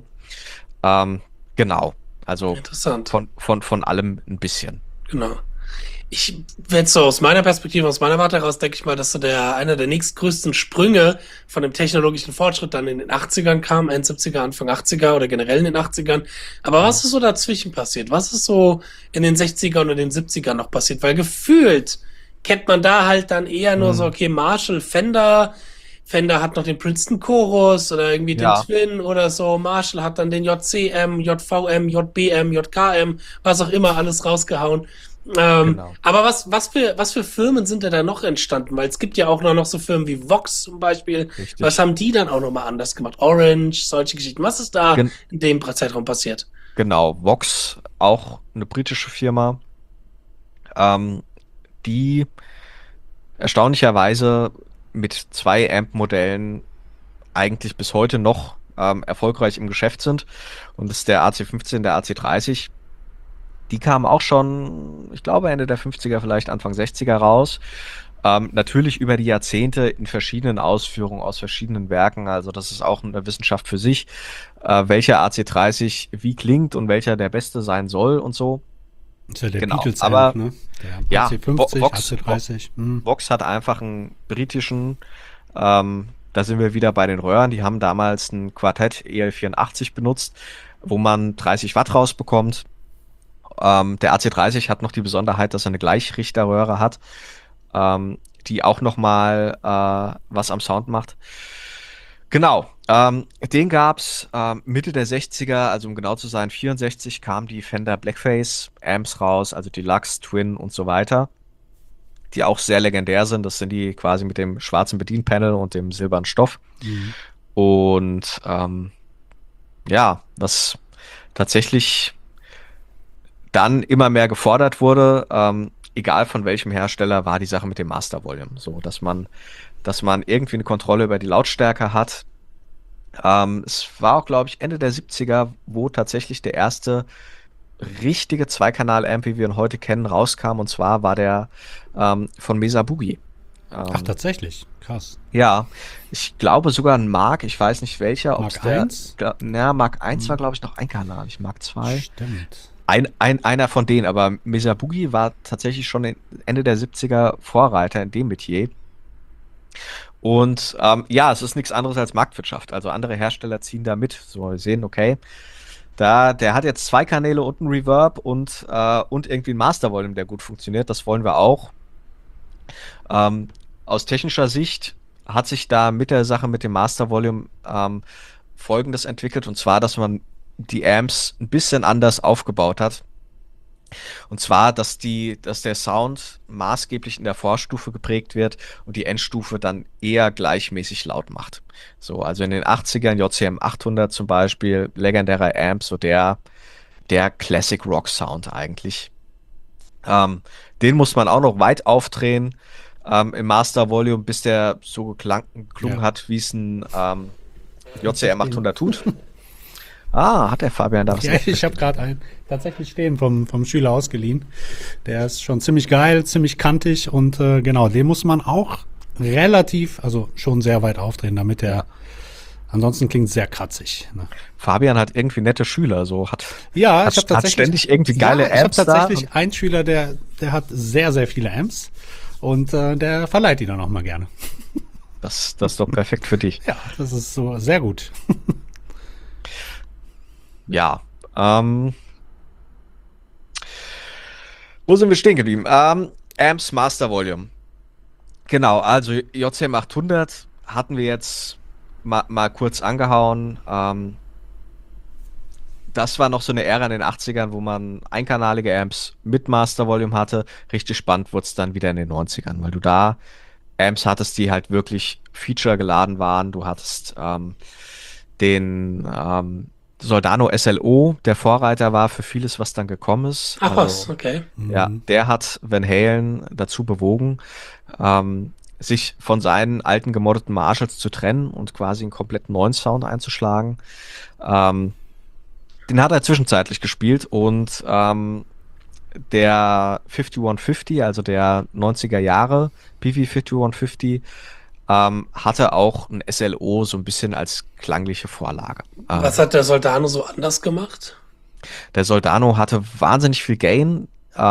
Genau, also Interessant. von allem ein bisschen. Genau. Ich jetzt so aus meiner Perspektive, aus meiner Warte heraus, denke ich mal, dass so einer der nächstgrößten Sprünge von dem technologischen Fortschritt dann in den 80ern kam, End 70er, Anfang 80er oder generell in den 80ern. Aber was ist so dazwischen passiert? Was ist so in den 60ern und den 70ern noch passiert? Weil gefühlt kennt man da halt dann eher nur so, okay, Marshall, Fender hat noch den Princeton Chorus oder irgendwie den Twin oder so. Marshall hat dann den JCM, JVM, JBM, JKM, was auch immer alles rausgehauen. Genau. Aber was für Firmen sind da noch entstanden? Weil es gibt ja auch noch so Firmen wie Vox zum Beispiel. Richtig. Was haben die dann auch nochmal anders gemacht? Orange, solche Geschichten. Was ist da in dem Zeitraum passiert? Genau, Vox, auch eine britische Firma, die erstaunlicherweise mit 2 Amp-Modellen eigentlich bis heute noch erfolgreich im Geschäft sind. Und das ist der AC15, der AC30. Die kamen auch schon, ich glaube, Ende der 50er, vielleicht Anfang 60er raus. Natürlich über die Jahrzehnte in verschiedenen Ausführungen aus verschiedenen Werken. Also das ist auch eine Wissenschaft für sich, welcher AC30 wie klingt und welcher der beste sein soll und so. Das ist ja der Genau, Beatles aber ne? Der ja, AC50, Vox, AC30. Vox hat einfach einen britischen, da sind wir wieder bei den Röhren, die haben damals ein Quartett EL84 benutzt, wo man 30 Watt rausbekommt. Der AC30 hat noch die Besonderheit, dass er eine Gleichrichterröhre hat, die auch nochmal was am Sound macht. Genau, den gab's Mitte der 60er, also um genau zu sein, 64 kamen die Fender Blackface Amps raus, also Deluxe, Twin und so weiter, die auch sehr legendär sind. Das sind die quasi mit dem schwarzen Bedienpanel und dem silbernen Stoff. Und ja, was tatsächlich dann immer mehr gefordert wurde, egal von welchem Hersteller, war die Sache mit dem Master Volume. So, dass man irgendwie eine Kontrolle über die Lautstärke hat. Es war auch, glaube ich, Ende der 70er, wo tatsächlich der erste richtige Zweikanal-Amp, wie wir ihn heute kennen, rauskam. Und zwar war der von Mesa Boogie. Ach, tatsächlich? Krass. Ja, ich glaube sogar ein Mark, ich weiß nicht welcher. Mark 1? Mark 1 war, glaube ich, noch ein Kanal, nicht Mark 2. Stimmt. Einer von denen, aber Mesa Boogie war tatsächlich schon Ende der 70er Vorreiter in dem Metier. Und ja, es ist nichts anderes als Marktwirtschaft. Also andere Hersteller ziehen da mit. So, wir sehen, okay, der hat jetzt 2 Kanäle und einen Reverb und irgendwie ein Master Volume, der gut funktioniert. Das wollen wir auch. Aus technischer Sicht hat sich da mit der Sache mit dem Master Volume Folgendes entwickelt, und zwar, dass man die Amps ein bisschen anders aufgebaut hat. Und zwar, dass der Sound maßgeblich in der Vorstufe geprägt wird und die Endstufe dann eher gleichmäßig laut macht. So, also in den 80ern, JCM 800 zum Beispiel, legendärer Amp, so der Classic Rock Sound eigentlich. Den muss man auch noch weit aufdrehen im Master Volume, bis der so geklungen hat, wie es ein JCM 800 tut. Hat der Fabian da was? Ja, ich habe gerade einen tatsächlich stehen vom Schüler ausgeliehen. Der ist schon ziemlich geil, ziemlich kantig und genau, den muss man auch relativ, also schon sehr weit aufdrehen, damit der ansonsten klingt sehr kratzig. Ne? Fabian hat irgendwie nette Schüler, so ich habe tatsächlich hat ständig irgendwie geile Amps. Ich habe tatsächlich einen Schüler, der hat sehr, sehr viele Amps und der verleiht die dann auch mal gerne. Das ist doch perfekt für dich. Ja, das ist so sehr gut. Ja, wo sind wir stehen geblieben? Amps Master Volume. Genau, also JCM 800 hatten wir jetzt mal kurz angehauen. Das war noch so eine Ära in den 80ern, wo man einkanalige Amps mit Master Volume hatte. Richtig spannend wurde es dann wieder in den 90ern, weil du da Amps hattest, die halt wirklich Feature geladen waren. Du hattest den Soldano SLO, der Vorreiter war für vieles, was dann gekommen ist. Ach was, okay. Ja, der hat Van Halen dazu bewogen, sich von seinen alten gemoddeten Marshalls zu trennen und quasi einen komplett neuen Sound einzuschlagen. Den hat er zwischenzeitlich gespielt und der 5150, also der 90er Jahre PV 5150, hatte auch ein SLO so ein bisschen als klangliche Vorlage. Was hat der Soldano so anders gemacht? Der Soldano hatte wahnsinnig viel Gain,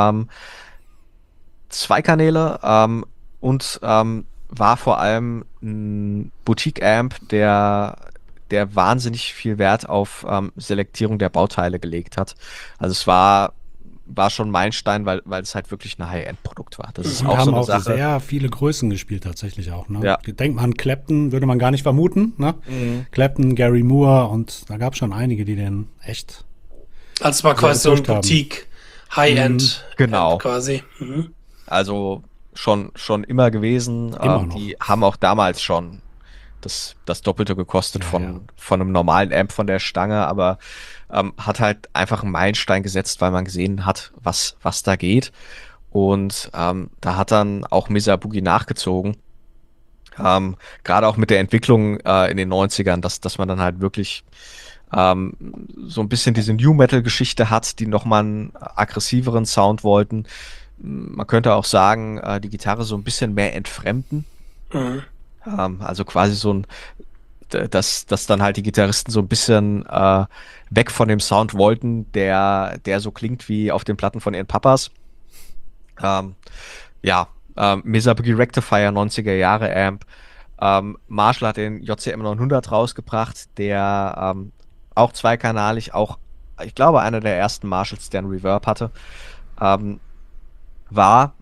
2 Kanäle und war vor allem ein Boutique-Amp, der wahnsinnig viel Wert auf Selektierung der Bauteile gelegt hat. Also es war schon Meilenstein, weil es halt wirklich ein High-End-Produkt war. Das ist Wir auch haben so eine auch Sache. sehr viele Größen gespielt tatsächlich auch. Ne? Ja. Denkt man an Clapton, würde man gar nicht vermuten. Ne? Clapton, Gary Moore und da gab es schon einige, die den echt Also es war quasi so ein gepusht haben. Boutique, High-End Genau. quasi. Mhm. Also schon immer gewesen. Immer noch. Die haben auch damals schon das Doppelte gekostet von einem normalen Amp von der Stange, aber hat halt einfach einen Meilenstein gesetzt, weil man gesehen hat, was da geht. Und da hat dann auch Mesa Boogie nachgezogen. Gerade auch mit der Entwicklung in den 90ern, dass man dann halt wirklich so ein bisschen diese New Metal-Geschichte hat, die nochmal einen aggressiveren Sound wollten. Man könnte auch sagen, die Gitarre so ein bisschen mehr entfremden. Mhm. Also quasi so ein, dass dann halt die Gitarristen so ein bisschen weg von dem Sound wollten, der so klingt wie auf den Platten von ihren Papas. Mesa Boogie Rectifier 90er Jahre Amp. Marshall hat den JCM 900 rausgebracht, der auch zweikanalig, auch, ich glaube, einer der ersten Marshalls, der einen Reverb hatte, war.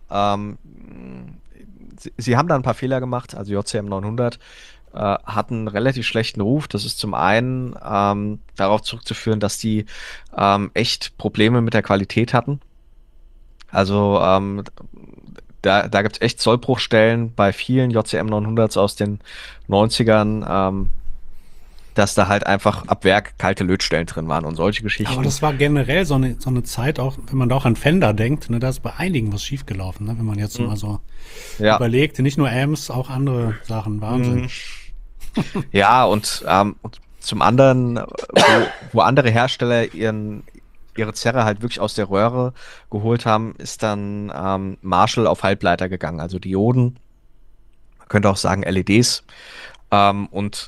Sie haben da ein paar Fehler gemacht, also JCM 900 hat einen relativ schlechten Ruf. Das ist zum einen darauf zurückzuführen, dass die echt Probleme mit der Qualität hatten. Also da gibt es echt Sollbruchstellen bei vielen JCM 900s aus den 90ern, dass da halt einfach ab Werk kalte Lötstellen drin waren und solche Geschichten. Aber das war generell so eine Zeit, auch wenn man da auch an Fender denkt, ne, da ist bei einigen was schiefgelaufen, ne, wenn man jetzt mal so überlegt, nicht nur Amps, auch andere Sachen, Wahnsinn. Ja, und zum anderen, wo andere Hersteller ihre Zerre halt wirklich aus der Röhre geholt haben, ist dann Marshall auf Halbleiter gegangen, also Dioden, man könnte auch sagen LEDs, und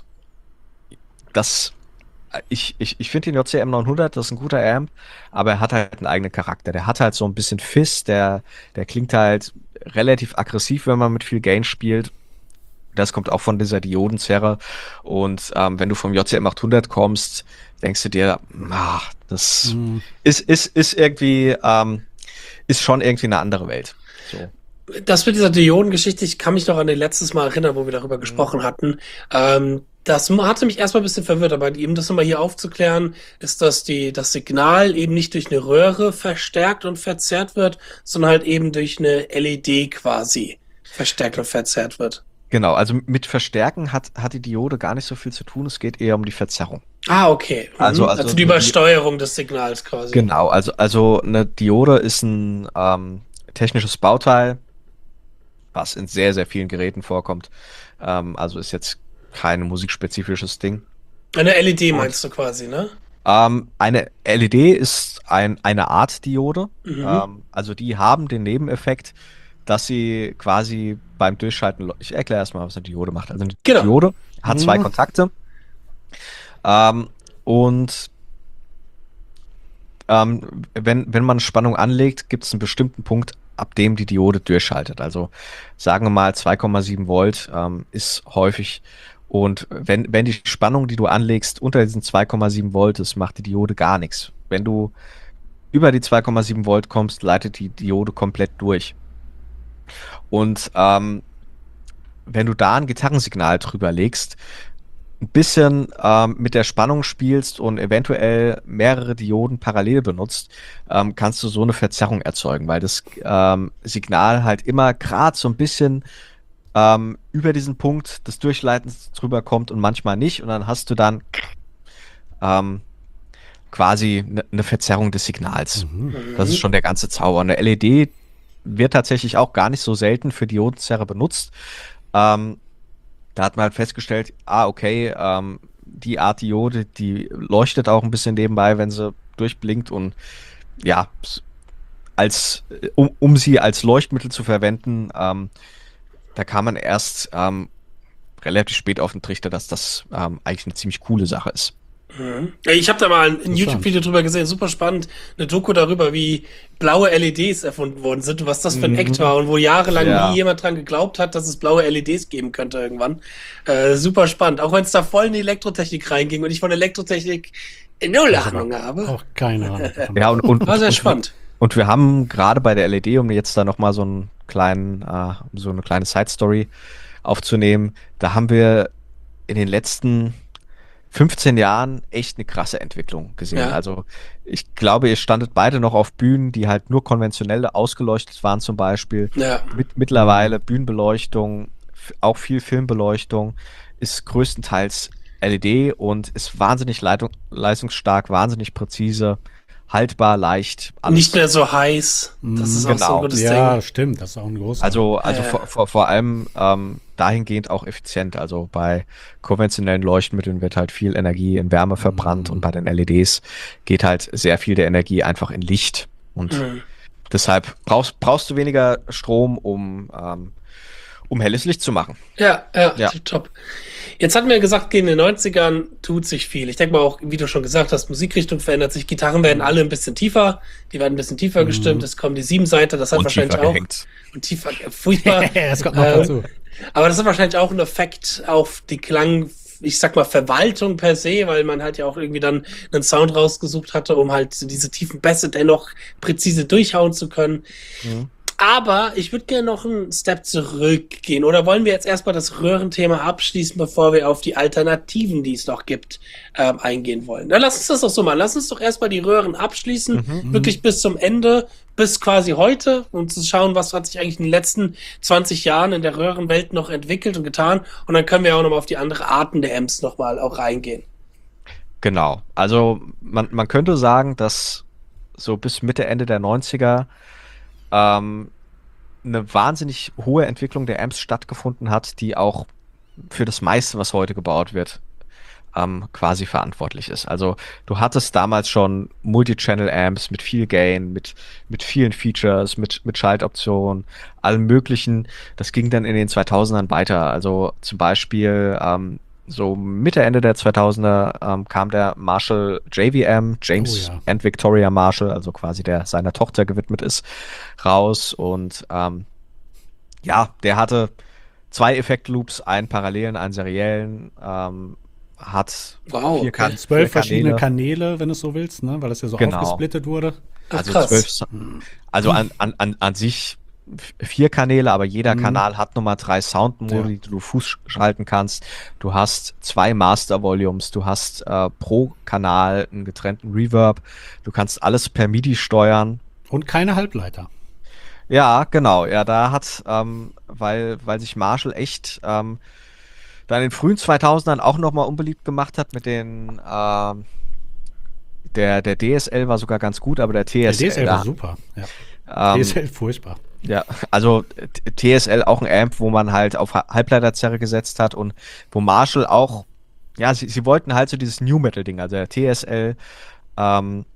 ich finde den JCM 900, das ist ein guter Amp, aber er hat halt einen eigenen Charakter. Der hat halt so ein bisschen Fizz, der klingt halt relativ aggressiv, wenn man mit viel Gain spielt. Das kommt auch von dieser Diodenzerre. Und wenn du vom JCM 800 kommst, denkst du dir, das ist irgendwie, ist schon irgendwie eine andere Welt. So. Das mit dieser Diodengeschichte, ich kann mich noch an den letztes Mal erinnern, wo wir darüber gesprochen hatten. Das hatte mich erstmal ein bisschen verwirrt, aber eben das nochmal hier aufzuklären, ist, dass das Signal eben nicht durch eine Röhre verstärkt und verzerrt wird, sondern halt eben durch eine LED quasi verstärkt und verzerrt wird. Genau, also mit Verstärken hat die Diode gar nicht so viel zu tun. Es geht eher um die Verzerrung. Ah, okay. Also die Übersteuerung des Signals quasi. Genau, also eine Diode ist ein technisches Bauteil, was in sehr, sehr vielen Geräten vorkommt. Also ist jetzt kein musikspezifisches Ding. Eine LED meinst du quasi, ne? Eine LED ist eine Art Diode. Mhm. Also die haben den Nebeneffekt, dass sie quasi beim Durchschalten, ich erkläre erstmal, was eine Diode macht. Also eine Genau. Diode hat zwei Kontakte. Und wenn man Spannung anlegt, gibt es einen bestimmten Punkt, ab dem die Diode durchschaltet. Also sagen wir mal 2,7 Volt ist häufig. Und wenn die Spannung, die du anlegst, unter diesen 2,7 Volt ist, macht die Diode gar nichts. Wenn du über die 2,7 Volt kommst, leitet die Diode komplett durch. Und wenn du da ein Gitarrensignal drüber legst, ein bisschen mit der Spannung spielst und eventuell mehrere Dioden parallel benutzt, kannst du so eine Verzerrung erzeugen, weil das Signal halt immer gerade so ein bisschen über diesen Punkt des Durchleitens drüber kommt und manchmal nicht. Und dann hast du dann quasi eine Verzerrung des Signals. Das ist schon der ganze Zauber. Eine LED wird tatsächlich auch gar nicht so selten für Diodenzerrer benutzt. Da hat man halt festgestellt, okay, die Art Diode, die leuchtet auch ein bisschen nebenbei, wenn sie durchblinkt und ja, um sie als Leuchtmittel zu verwenden, da kam man erst relativ spät auf den Trichter, dass das eigentlich eine ziemlich coole Sache ist. Ich habe da mal ein YouTube-Video drüber gesehen, super spannend, eine Doku darüber, wie blaue LEDs erfunden worden sind und was das für ein Act war und wo jahrelang nie jemand dran geglaubt hat, dass es blaue LEDs geben könnte irgendwann. Super spannend, auch wenn es da voll in die Elektrotechnik reinging und ich von Elektrotechnik null Ahnung habe. Auch keine Ahnung davon. Ja, war sehr spannend. Und wir haben gerade bei der LED, um jetzt da nochmal so eine kleine Side-Story aufzunehmen, da haben wir in den letzten 15 Jahren echt eine krasse Entwicklung gesehen. Ja. Also ich glaube, ihr standet beide noch auf Bühnen, die halt nur konventionell ausgeleuchtet waren zum Beispiel. Ja. Mittlerweile Bühnenbeleuchtung, auch viel Filmbeleuchtung, ist größtenteils LED und ist wahnsinnig leistungsstark, wahnsinnig präzise, haltbar, leicht. Alles. Nicht mehr so heiß. Das ist auch so ein gutes Ding. Ja, stimmt, das ist auch ein großer. Also vor allem dahingehend auch effizient. Also bei konventionellen Leuchtmitteln wird halt viel Energie in Wärme verbrannt und bei den LEDs geht halt sehr viel der Energie einfach in Licht. Und deshalb brauchst du weniger Strom, um helles Licht zu machen. Ja, top. Jetzt hatten wir gesagt, in den 90ern tut sich viel. Ich denke mal auch, wie du schon gesagt hast, Musikrichtung verändert sich. Gitarren werden alle ein bisschen tiefer. Die werden ein bisschen tiefer gestimmt. Es kommen die Siebenseiter. Das hat und wahrscheinlich tiefer auch. Gehängt. Und tiefer, furchtbar. Das kommt noch dazu. Aber das hat wahrscheinlich auch einen Effekt auf die ich sag mal, Verwaltung per se, weil man halt ja auch irgendwie dann einen Sound rausgesucht hatte, um halt diese tiefen Bässe dennoch präzise durchhauen zu können. Aber ich würde gerne noch einen Step zurückgehen. Oder wollen wir jetzt erstmal das Röhrenthema abschließen, bevor wir auf die Alternativen, die es noch gibt, eingehen wollen? Dann lass uns das doch so machen. Lass uns doch erstmal die Röhren abschließen, wirklich bis zum Ende, bis quasi heute, um zu schauen, was hat sich eigentlich in den letzten 20 Jahren in der Röhrenwelt noch entwickelt und getan. Und dann können wir auch nochmal auf die andere Arten der Amps nochmal auch reingehen. Genau. Also man könnte sagen, dass so bis Mitte, Ende der 90er eine wahnsinnig hohe Entwicklung der Amps stattgefunden hat, die auch für das meiste, was heute gebaut wird, quasi verantwortlich ist. Also du hattest damals schon Multi-Channel-Amps mit viel Gain, mit vielen Features, mit Schaltoptionen, allem möglichen. Das ging dann in den 2000ern weiter. Also zum Beispiel so Mitte, Ende der 2000er kam der Marshall JVM, James and Victoria Marshall, also quasi der seiner Tochter gewidmet ist, raus und der hatte 2 Effektloops, einen parallelen, einen seriellen, hat 12 verschiedene Kanäle, wenn du es so willst, ne? Weil das ja so aufgesplittet wurde. Also 12, also an sich 4 Kanäle, aber jeder Kanal hat nochmal 3 Soundmodi, die du Fuß schalten kannst. Du hast 2 Master Volumes, du hast pro Kanal einen getrennten Reverb. Du kannst alles per MIDI steuern. Und keine Halbleiter. Ja, genau. Ja, da hat, weil sich Marshall echt dann in den frühen 2000ern auch nochmal unbeliebt gemacht hat mit den, der DSL war sogar ganz gut, aber der TSL. Der DSL war super, ja. TSL furchtbar. Ja, also TSL auch ein Amp, wo man halt auf Halbleiterzerre gesetzt hat und wo Marshall auch, ja, sie wollten halt so dieses New Metal Ding, also der TSL war ein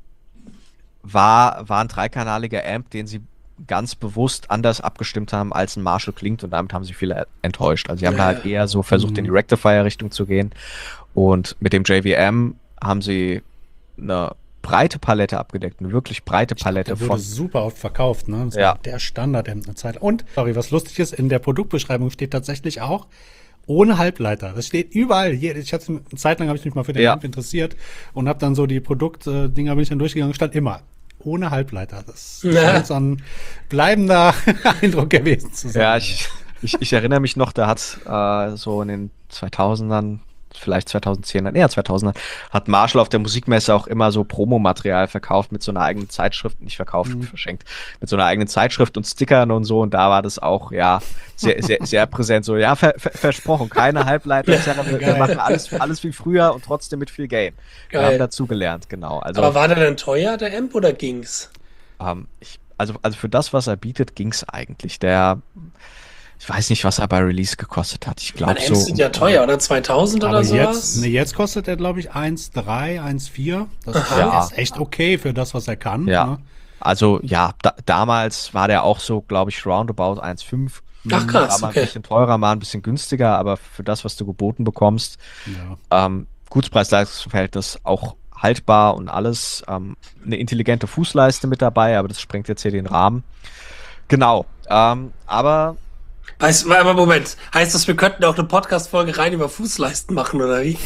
3-kanaliger Amp, den sie ganz bewusst anders abgestimmt haben, als ein Marshall klingt und damit haben sie viele enttäuscht. Also sie haben da halt eher so versucht, in die Rectifier-Richtung zu gehen und mit dem JVM haben sie eine breite Palette abgedeckt, eine wirklich breite Palette. Der wurde super oft verkauft, ne? Das war der Standard eine Zeit. Und, sorry, was lustig ist, in der Produktbeschreibung steht tatsächlich auch ohne Halbleiter. Das steht überall. Ich hatte eine Zeit lang, habe ich mich mal für den Amp interessiert und habe dann so die Produktdinger bin ich dann durchgegangen, stand immer ohne Halbleiter. Das scheint so ein bleibender Eindruck gewesen zu sein. Ja, ich erinnere mich noch, da hat so in den 2000ern, vielleicht 2010ern, eher 2000ern, hat Marshall auf der Musikmesse auch immer so Promomaterial verkauft mit so einer eigenen Zeitschrift, nicht verkauft, verschenkt, mit so einer eigenen Zeitschrift und Stickern und so und da war das auch, ja, sehr, sehr, sehr präsent, so, ja, versprochen, keine Halbleiter, wir machen alles wie früher und trotzdem mit viel Gain. Wir haben dazugelernt, genau. Also, aber war der denn teuer, der Amp, oder ging's? Also für das, was er bietet, ging's eigentlich. Ich weiß nicht, was er bei Release gekostet hat. Ich glaube so. Amps sind ja teuer, oder? 2000 oder sowas? Jetzt kostet er, glaube ich, 1,3, 1,4. Das ist echt okay für das, was er kann. Ja. Ne? Also, ja, damals war der auch so, glaube ich, roundabout 1,5. Ach krass, war mal ein bisschen teurer, mal ein bisschen günstiger, aber für das, was du geboten bekommst, gutes Preis-Leistungs-Verhältnis auch haltbar und alles. Eine intelligente Fußleiste mit dabei, aber das sprengt jetzt hier den Rahmen. Genau. Aber Moment, heißt das, wir könnten auch eine Podcast-Folge rein über Fußleisten machen, oder wie?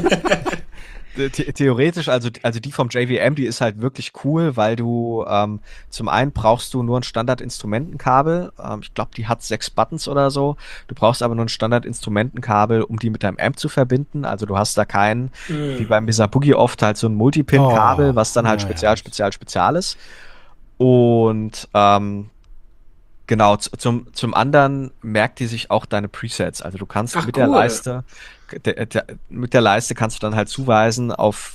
Theoretisch, also die vom JVM, die ist halt wirklich cool, weil du zum einen brauchst du nur ein Standard-Instrumentenkabel. Ich glaube, die hat 6 Buttons oder so. Du brauchst aber nur ein Standard-Instrumentenkabel, um die mit deinem Amp zu verbinden. Also du hast da keinen, wie beim Mesa Boogie oft, halt so ein Multipin-Kabel, was dann halt spezial ist. Und genau, zum anderen merkt die sich auch deine Presets. Also du kannst der Leiste, mit der Leiste kannst du dann halt zuweisen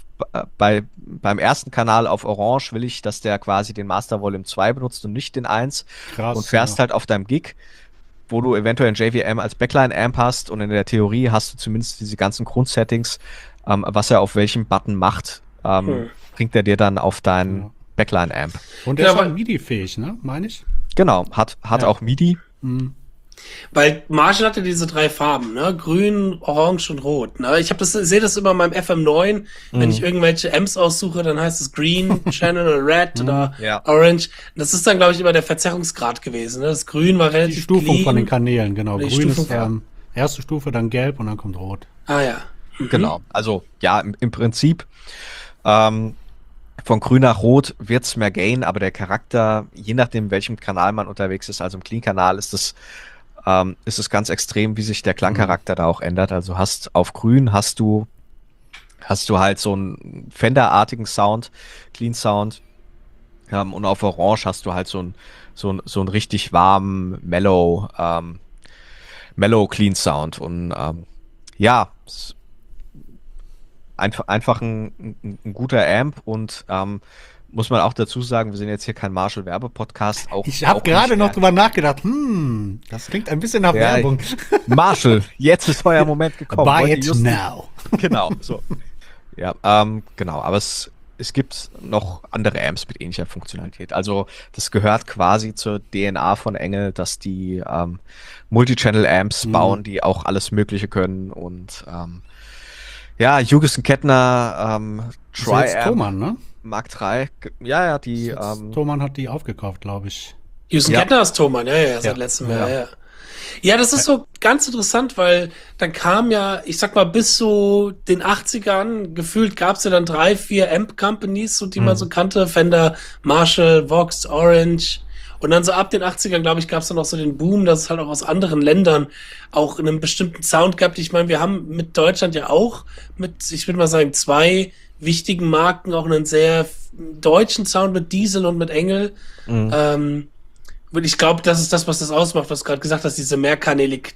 beim ersten Kanal auf Orange will ich, dass der quasi den Master Volume 2 benutzt und nicht den 1. Krass, und fährst halt auf deinem Gig, wo du eventuell ein JVM als Backline-Amp hast und in der Theorie hast du zumindest diese ganzen Grundsettings, was er auf welchem Button macht, bringt er dir dann auf deinen Backline-Amp. Und der ist auch MIDI-fähig, ne, meine ich? Genau, hat auch MIDI. Weil Marshall hatte diese 3 Farben, ne? Grün, Orange und Rot. Ne? Ich sehe das immer in meinem FM9, wenn ich irgendwelche Amps aussuche, dann heißt es Green Channel oder Red oder Orange. Das ist dann, glaube ich, immer der Verzerrungsgrad gewesen. Ne? Das Grün war relativ die Stufung clean. Von den Kanälen, genau. Die Grün Stufung, ist erste Stufe, dann Gelb und dann kommt Rot. Ah ja. Genau, also ja, im Prinzip von grün nach rot wird's mehr Gain, aber der Charakter, je nachdem, welchem Kanal man unterwegs ist, also im Clean-Kanal ist es ganz extrem, wie sich der Klangcharakter da auch ändert. Also auf grün hast du halt so einen Fender-artigen Sound, Clean-Sound, und auf orange hast du halt so einen richtig warmen, mellow Clean-Sound und einfach ein guter Amp und muss man auch dazu sagen, wir sind jetzt hier kein Marshall-Werbe-Podcast. Ich habe gerade noch drüber nachgedacht, das klingt ein bisschen nach Werbung. Marshall, jetzt ist euer Moment gekommen. Buy it now. Genau, so. Ja, genau, aber es gibt noch andere Amps mit ähnlicher Funktionalität. Also das gehört quasi zur DNA von Engel, dass die Multichannel-Amps bauen, die auch alles Mögliche können und Hughes & Kettner, Tri-Amp, Thomann, ne? Mark III, ja, die Thomann hat die aufgekauft, glaube ich. Hughes & Kettner ist Thomann, ja, seit letztem Jahr, ja. Ja, das ist so ganz interessant, weil dann kam ja, ich sag mal, bis so den 80ern gefühlt gab es ja dann 3, 4 Amp-Companies, so, die man so kannte. Fender, Marshall, Vox, Orange. Und dann so ab den 80ern, glaube ich, gab es dann auch so den Boom, dass es halt auch aus anderen Ländern auch einen bestimmten Sound gab. Ich meine, wir haben mit Deutschland ja auch ich würde mal sagen, 2 wichtigen Marken auch einen sehr deutschen Sound mit Diesel und mit Engel. Und ich glaube, das ist das, was das ausmacht, was du gerade gesagt hast, diese Mehrkaneligkeit.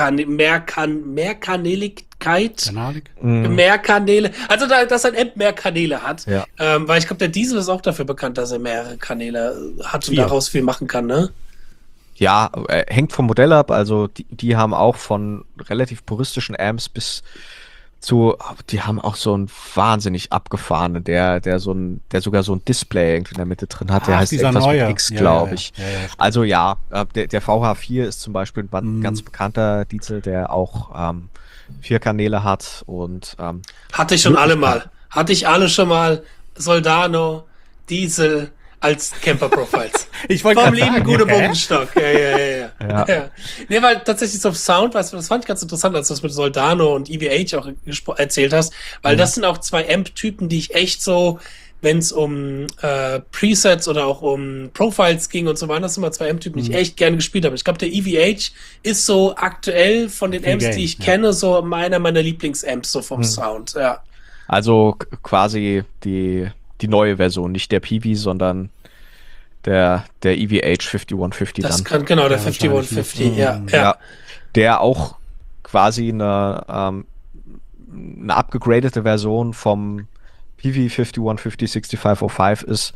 Mehr Kanäle. Also, dass ein Amp mehr Kanäle hat. Ja. Weil ich glaube, der Diesel ist auch dafür bekannt, dass er mehrere Kanäle hat und 4. daraus viel machen kann, ne? Ja, hängt vom Modell ab. Also die haben auch von relativ puristischen Amps bis zu, die haben auch so einen wahnsinnig abgefahrenen, der sogar so ein Display irgendwie in der Mitte drin hat. Der heißt dieser irgendwas neue. mit X, glaube ich. Ja. Also ja, der VH4 ist zum Beispiel ein ganz bekannter Diesel, der auch 4 Kanäle hat und Hatte ich schon alle mal. Hatte ich alle schon mal. Soldano, Diesel als Camper-Profiles. Ich wollte Vom gerade lieben sagen, gute Bogenstock. Ja. Ja. Nee, weil tatsächlich so Sound, weißt du, das fand ich ganz interessant, als du das mit Soldano und EVH auch erzählt hast, weil das sind auch 2 Amp-Typen, die ich echt so, wenn es um Presets oder auch um Profiles ging und so waren, das sind immer 2 Amp-Typen, die ich echt gerne gespielt habe. Ich glaube, der EVH ist so aktuell von den Amps, die ich kenne, so einer meiner Lieblingsamps so vom Sound, ja. also quasi die neue Version, nicht der Peavey, sondern der EVH 5150 Das dann. kann, genau, der 5150, ja. Der auch quasi eine abgegradete Version vom Peavey 5150 6505 ist.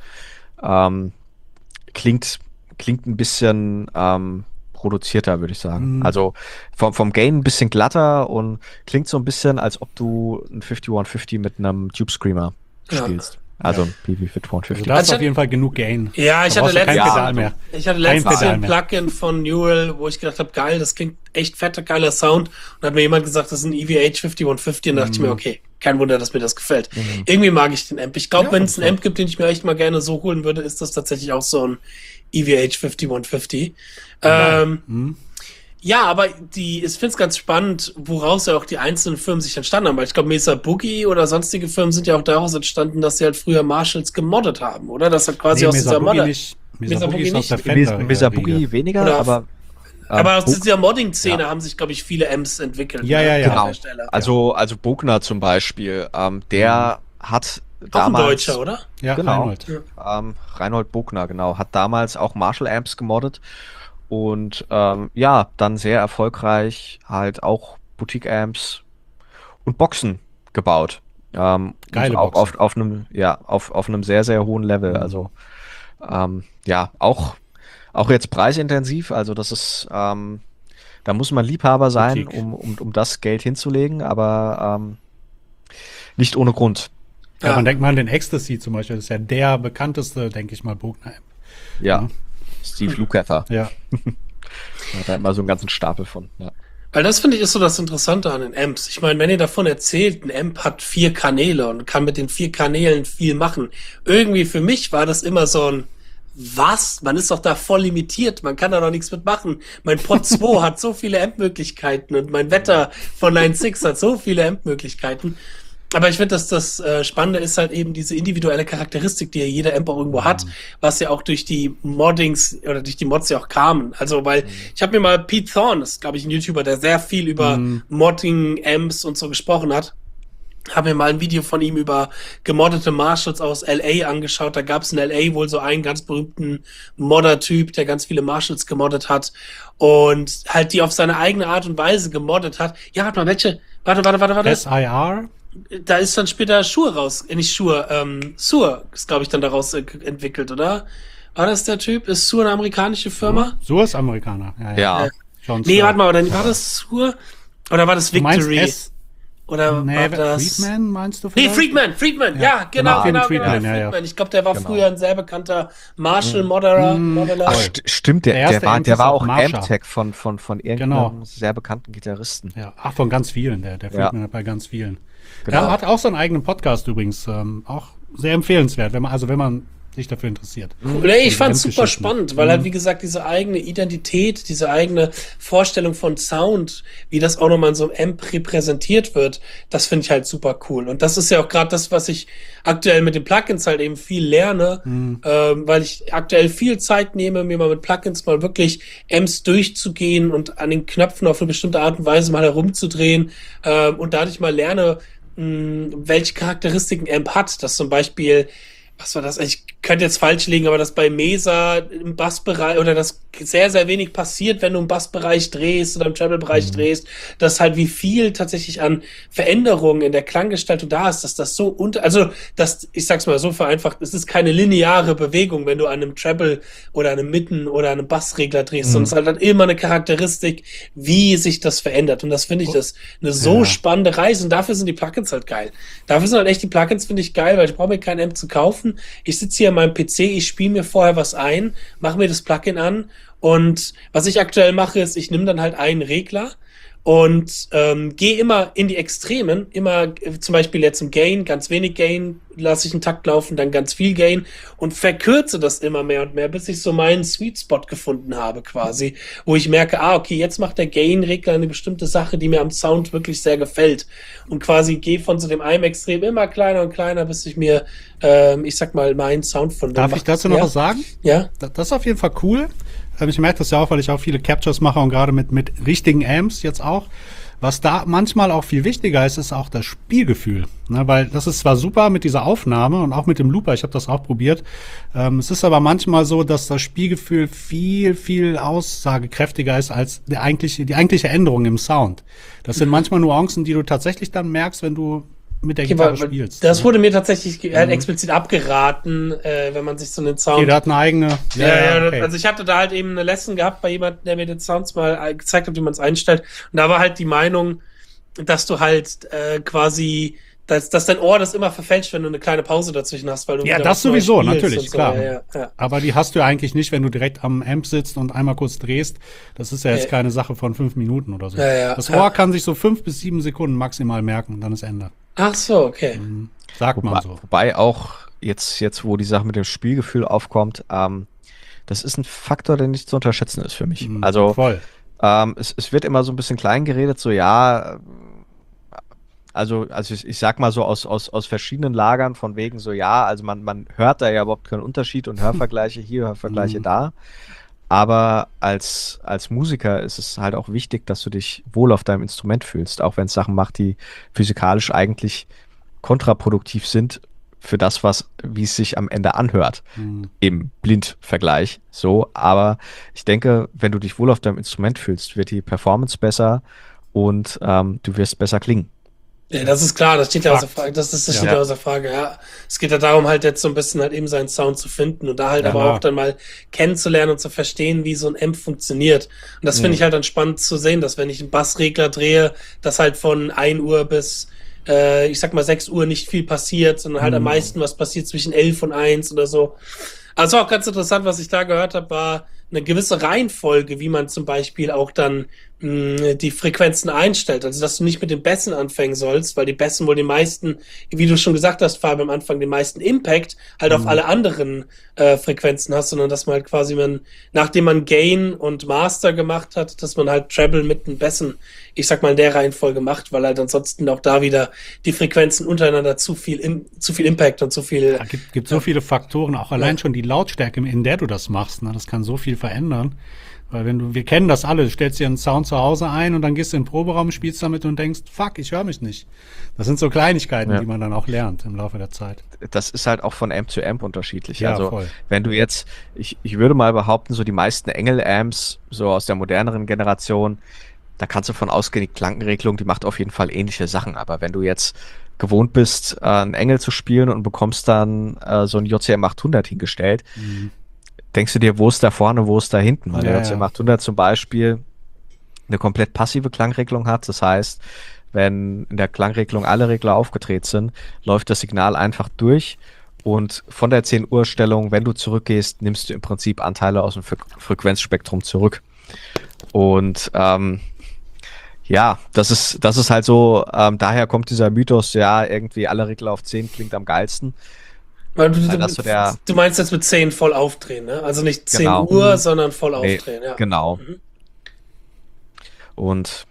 Klingt ein bisschen produzierter, würde ich sagen. Also vom Gain ein bisschen glatter und klingt so ein bisschen, als ob du ein 5150 mit einem Tube Screamer spielst. Also ein Peavey 5150. Da ist auf jeden Fall genug Gain. Ja, ich hatte letztens ein mehr. Plugin von Neural, wo ich gedacht habe, geil, das klingt echt fetter, geiler Sound. Und hat mir jemand gesagt, das ist ein EVH 5150 und da dachte ich mir, okay, kein Wunder, dass mir das gefällt. Irgendwie mag ich den Amp. Ich glaube, wenn es einen Amp gibt, den ich mir echt mal gerne so holen würde, ist das tatsächlich auch so ein EVH 5150. Ja, aber ich finde es ganz spannend, woraus ja auch die einzelnen Firmen sich entstanden haben. Weil ich glaube, Mesa Boogie oder sonstige Firmen sind ja auch daraus entstanden, dass sie halt früher Marshalls gemoddet haben, oder? Das hat quasi aus dieser Modder. Mesa Boogie ist aus der Fender. Mesa Boogie weniger, oder aber aus dieser Modding-Szene haben sich, glaube ich, viele Amps entwickelt. Ja. Genau. Also Bogner zum Beispiel, der hat damals... Auch ein Deutscher, oder? Ja, genau. Reinhold. Reinhold Bogner, genau. Hat damals auch Marshall-Amps gemoddet. Und dann sehr erfolgreich halt auch Boutique-Amps und Boxen gebaut. Geile auch Boxen. auf einem sehr, sehr hohen Level. Also auch jetzt preisintensiv. Also das ist, da muss man Liebhaber sein, um das Geld hinzulegen, aber nicht ohne Grund. Ja, man denkt mal an den Ecstasy zum Beispiel. Das ist ja der bekannteste, denke ich mal, Bogner. Ja. Steve Lukather. Ja. Da hat er immer so einen ganzen Stapel von. Ja. Weil das, finde ich, ist so das Interessante an den Amps. Ich meine, wenn ihr davon erzählt, ein Amp hat 4 Kanäle und kann mit den 4 Kanälen viel machen. Irgendwie für mich war das immer so ein, was? Man ist doch da voll limitiert. Man kann da doch nichts mitmachen. Mein Pod 2 hat so viele Amp-Möglichkeiten und mein Wetter von Line 6 hat so viele Amp-Möglichkeiten. Aber ich finde, dass das Spannende ist halt eben diese individuelle Charakteristik, die ja jeder Amp auch irgendwo hat, was ja auch durch die Moddings oder durch die Mods ja auch kamen. Also, weil ich habe mir mal Pete Thorne, das ist, glaube ich, ein YouTuber, der sehr viel über Modding-Amps und so gesprochen hat, habe mir mal ein Video von ihm über gemoddete Marshalls aus LA angeschaut. Da gab es in LA wohl so einen ganz berühmten Modder-Typ, der ganz viele Marshalls gemoddet hat und halt die auf seine eigene Art und Weise gemoddet hat. Ja, warte mal, welche? Warte. SIR? Da ist dann später Shure raus, nicht Shure, Sur ist, glaube ich, dann daraus entwickelt, oder? War das der Typ? Ist Sur eine amerikanische Firma? Sur ist Amerikaner. Ja. Nee, warte mal, war das Sur? Oder war das Victory? Oder war das... Friedman, meinst du vielleicht? Nee, Friedman, ja, genau. Friedman. Ich glaube, der war früher ein sehr bekannter Marshall-Modeler. Ach, stimmt, der war auch Marshall. Amtech von irgendeinem sehr bekannten Gitarristen. Ja, von ganz vielen, der Friedman hat bei ganz vielen. Genau. Er hat auch so einen eigenen Podcast übrigens, auch sehr empfehlenswert, wenn man sich dafür interessiert. Nee, ich fand's super spannend, weil halt, wie gesagt, diese eigene Identität, diese eigene Vorstellung von Sound, wie das auch nochmal in so einem Amp repräsentiert wird, das finde ich halt super cool. Und das ist ja auch gerade das, was ich aktuell mit den Plugins halt eben viel lerne, weil ich aktuell viel Zeit nehme, mir mal mit Plugins mal wirklich Amps durchzugehen und an den Knöpfen auf eine bestimmte Art und Weise mal herumzudrehen und dadurch mal lerne, welche Charakteristiken Amp hat, dass zum Beispiel, was war das? Ich könnte jetzt falsch liegen, aber dass bei Mesa im Bassbereich oder dass sehr, sehr wenig passiert, wenn du im Bassbereich drehst oder im Treble-Bereich drehst, dass halt wie viel tatsächlich an Veränderungen in der Klanggestaltung da ist, dass das so ich sag's mal so vereinfacht, es ist keine lineare Bewegung, wenn du an einem Treble oder einem Mitten oder einem Bassregler drehst, sondern es hat dann immer eine Charakteristik, wie sich das verändert. Und das finde ich das eine so spannende Reise und dafür sind die Plugins halt geil. Dafür sind halt echt die Plugins, finde ich geil, weil ich brauche mir kein Amp zu kaufen. Ich sitze hier an meinem PC, ich spiele mir vorher was ein, mache mir das Plugin an und was ich aktuell mache, ist, ich nehme dann halt einen Regler und gehe immer in die Extremen, immer zum Beispiel jetzt im Gain, ganz wenig Gain, lasse ich einen Takt laufen, dann ganz viel Gain und verkürze das immer mehr und mehr, bis ich so meinen Sweet Spot gefunden habe quasi, wo ich merke, okay, jetzt macht der Gain-Regler eine bestimmte Sache, die mir am Sound wirklich sehr gefällt und quasi gehe von so dem einen Extrem immer kleiner und kleiner, bis ich mir, ich sag mal, meinen Sound von dem Darf ich dazu noch was sagen? Ja. Das ist auf jeden Fall cool. Ich merke das ja auch, weil ich auch viele Captures mache und gerade mit richtigen Amps jetzt auch. Was da manchmal auch viel wichtiger ist, ist auch das Spielgefühl. Ne, weil das ist zwar super mit dieser Aufnahme und auch mit dem Looper, ich habe das auch probiert. Es ist aber manchmal so, dass das Spielgefühl viel, viel aussagekräftiger ist als die eigentliche Änderung im Sound. Das sind manchmal Nuancen, die du tatsächlich dann merkst, wenn du mit der Gitarre spielst. Das wurde mir tatsächlich explizit abgeraten, wenn man sich so einen Sound... Jeder hat eine eigene... Okay. Also ich hatte da halt eben eine Lesson gehabt bei jemandem, der mir den Sounds mal gezeigt hat, wie man es einstellt. Und da war halt die Meinung, dass du halt quasi... Dass dein Ohr das immer verfälscht, wenn du eine kleine Pause dazwischen hast, weil du das sowieso, natürlich, so. klar. Ja. Aber die hast du ja eigentlich nicht, wenn du direkt am Amp sitzt und einmal kurz drehst. Das ist ja jetzt keine Sache von 5 Minuten oder so. Das Ohr kann sich so 5 bis 7 Sekunden maximal merken und dann ist Ende. Ach so, okay. Sagt man so. Wobei auch jetzt, wo die Sache mit dem Spielgefühl aufkommt, das ist ein Faktor, der nicht zu unterschätzen ist für mich. Also voll. Es wird immer so ein bisschen klein geredet, so also ich sag mal so aus verschiedenen Lagern von wegen so, also man hört da ja überhaupt keinen Unterschied und Hörvergleiche hier, Hörvergleiche da. Aber als Musiker ist es halt auch wichtig, dass du dich wohl auf deinem Instrument fühlst, auch wenn es Sachen macht, die physikalisch eigentlich kontraproduktiv sind für das, wie es sich am Ende anhört, im Blindvergleich. So, aber ich denke, wenn du dich wohl auf deinem Instrument fühlst, wird die Performance besser und du wirst besser klingen. Ja, das ist klar, das steht ja außer Frage. Das steht ja außer Frage, ja. Es geht ja darum, halt jetzt so ein bisschen halt eben seinen Sound zu finden und da halt aber auch dann mal kennenzulernen und zu verstehen, wie so ein Amp funktioniert. Und das finde ich halt dann spannend zu sehen, dass wenn ich einen Bassregler drehe, dass halt von 1 Uhr bis, ich sag mal 6 Uhr nicht viel passiert, sondern halt am meisten was passiert zwischen 11 und 1 oder so. Also auch ganz interessant, was ich da gehört habe, war eine gewisse Reihenfolge, wie man zum Beispiel auch dann die Frequenzen einstellt. Also, dass du nicht mit den Bässen anfangen sollst, weil die Bässen wohl den meisten, wie du schon gesagt hast, Fabian, am Anfang den meisten Impact halt auf alle anderen Frequenzen hast, sondern dass man halt quasi, nachdem man Gain und Master gemacht hat, dass man halt Treble mit den Bässen, ich sag mal, in der Reihenfolge macht, weil halt ansonsten auch da wieder die Frequenzen untereinander zu viel Impact und zu viel... Ja, gibt so viele Faktoren, auch allein schon die Lautstärke, in der du das machst, ne? Das kann so viel verändern. Weil wir kennen das alle, du stellst dir einen Sound zu Hause ein und dann gehst du in den Proberaum, spielst damit und denkst, fuck, ich höre mich nicht. Das sind so Kleinigkeiten, die man dann auch lernt im Laufe der Zeit. Das ist halt auch von Amp zu Amp unterschiedlich. Ja, also voll. Wenn du jetzt, ich würde mal behaupten, so die meisten Engel-Amps, so aus der moderneren Generation, da kannst du von ausgehen, die Klankenregelung, die macht auf jeden Fall ähnliche Sachen. Aber wenn du jetzt gewohnt bist, einen Engel zu spielen und bekommst dann so ein JCM 800 hingestellt, denkst du dir, wo ist da vorne, wo ist da hinten? Weil der JCM 800 zum Beispiel eine komplett passive Klangregelung hat. Das heißt, wenn in der Klangregelung alle Regler aufgedreht sind, läuft das Signal einfach durch und von der 10 Uhr Stellung, wenn du zurückgehst, nimmst du im Prinzip Anteile aus dem Frequenzspektrum zurück. Und das ist halt so, daher kommt dieser Mythos, irgendwie alle Regler auf 10 klingt am geilsten. Weil der, du meinst jetzt mit 10 voll aufdrehen, ne? Also nicht 10 genau. Uhr, sondern voll aufdrehen, ja. Genau. Und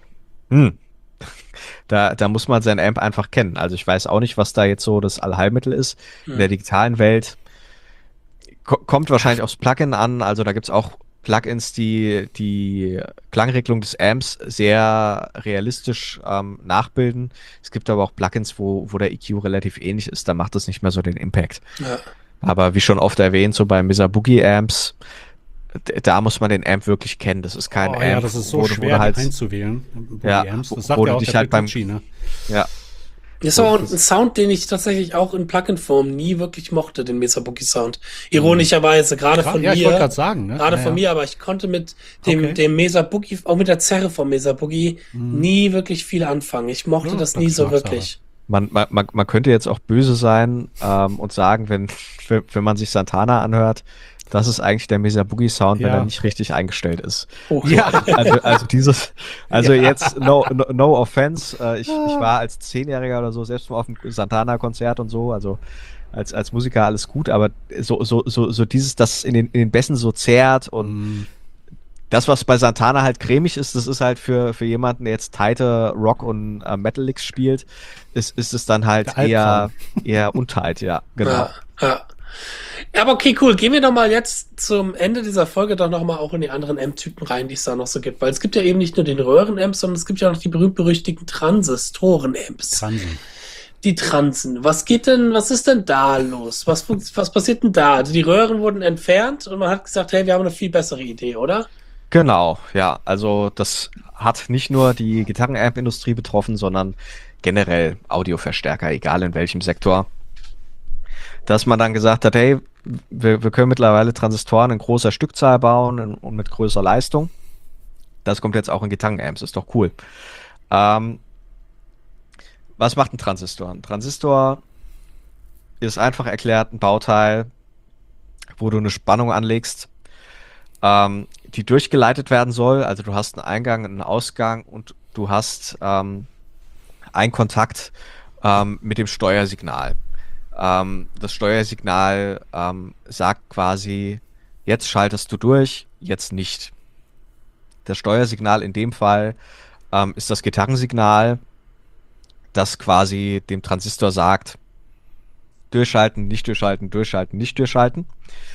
da muss man sein Amp einfach kennen. Also ich weiß auch nicht, was da jetzt so das Allheilmittel ist. In der digitalen Welt kommt wahrscheinlich aufs Plugin an. Also da gibt es auch Plugins, die die Klangregelung des Amps sehr realistisch nachbilden. Es gibt aber auch Plugins, wo der EQ relativ ähnlich ist. Da macht das nicht mehr so den Impact. Ja. Aber wie schon oft erwähnt, so bei Mesa Boogie Amps, da muss man den Amp wirklich kennen. Das ist kein Amp. Ja, das ist so schwer halt, einzuwählen. Ja, Amps. Das sagt ja auch der halt beim, ne? Ja. Das ist aber ein Sound, den ich tatsächlich auch in Plugin-Form nie wirklich mochte, den Mesa Boogie Sound. Ironischerweise, gerade von mir. Ich wollte gerade sagen, ne? Gerade von mir, aber ich konnte mit dem Mesa Boogie, auch mit der Zerre vom Mesa Boogie, nie wirklich viel anfangen. Ich mochte das nie so wirklich. Man könnte jetzt auch böse sein und sagen, wenn man sich Santana anhört, das ist eigentlich der Mesa Boogie Sound, wenn er nicht richtig eingestellt ist. Oh. Ja. Also jetzt no offense. Ich war als 10-Jähriger oder so selbst mal auf einem Santana-Konzert und so, also als Musiker alles gut, aber so dieses, das in den Bässen so zerrt und das, was bei Santana halt cremig ist, das ist halt für jemanden, der jetzt tighte Rock und Metal Licks spielt, ist es dann halt eher untight, ja, genau. Ja. Aber okay, cool. Gehen wir doch mal jetzt zum Ende dieser Folge doch noch mal auch in die anderen Amp-Typen rein, die es da noch so gibt. Weil es gibt ja eben nicht nur den Röhren-Amps, sondern es gibt ja noch die berühmt-berüchtigten Transistoren-Amps. Die Transen. Was ist denn da los? Was passiert denn da? Also die Röhren wurden entfernt und man hat gesagt, hey, wir haben eine viel bessere Idee, oder? Genau, ja. Also das hat nicht nur die Gitarren-Amp-Industrie betroffen, sondern generell Audioverstärker, egal in welchem Sektor. Dass man dann gesagt hat, hey, wir können mittlerweile Transistoren in großer Stückzahl bauen und mit größerer Leistung. Das kommt jetzt auch in Gitarren-Amps, ist doch cool. Was macht ein Transistor? Ein Transistor ist einfach erklärt ein Bauteil, wo du eine Spannung anlegst, die durchgeleitet werden soll. Also du hast einen Eingang, einen Ausgang und du hast einen Kontakt mit dem Steuersignal. Das Steuersignal sagt quasi, jetzt schaltest du durch, jetzt nicht. Das Steuersignal in dem Fall ist das Gitarrensignal, das quasi dem Transistor sagt, durchschalten, nicht durchschalten, durchschalten, nicht durchschalten.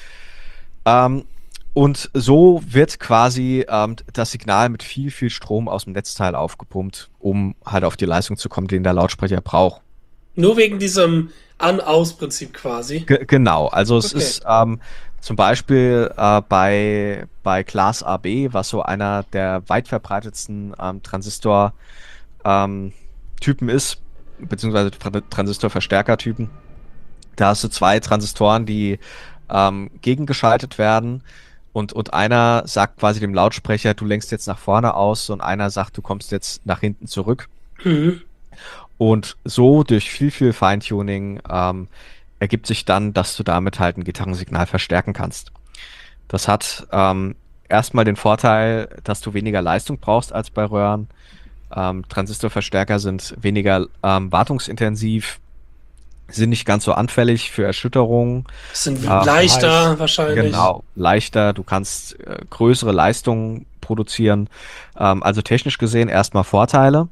Und so wird quasi das Signal mit viel, viel Strom aus dem Netzteil aufgepumpt, um halt auf die Leistung zu kommen, den der Lautsprecher braucht. Nur wegen diesem An-Aus-Prinzip quasi. Genau, also es ist zum Beispiel bei Class AB, was so einer der weit verbreitetsten Transistor-Typen ist, beziehungsweise Transistorverstärker-Typen. Da hast du 2 Transistoren, die gegengeschaltet werden und einer sagt quasi dem Lautsprecher, du lenkst jetzt nach vorne aus und einer sagt, du kommst jetzt nach hinten zurück. Und so durch viel, viel Feintuning ergibt sich dann, dass du damit halt ein Gitarrensignal verstärken kannst. Das hat erstmal den Vorteil, dass du weniger Leistung brauchst als bei Röhren. Transistorverstärker sind weniger wartungsintensiv, sind nicht ganz so anfällig für Erschütterungen. Sind leichter wahrscheinlich. Genau, leichter. Du kannst größere Leistungen produzieren. Also technisch gesehen erstmal Vorteile.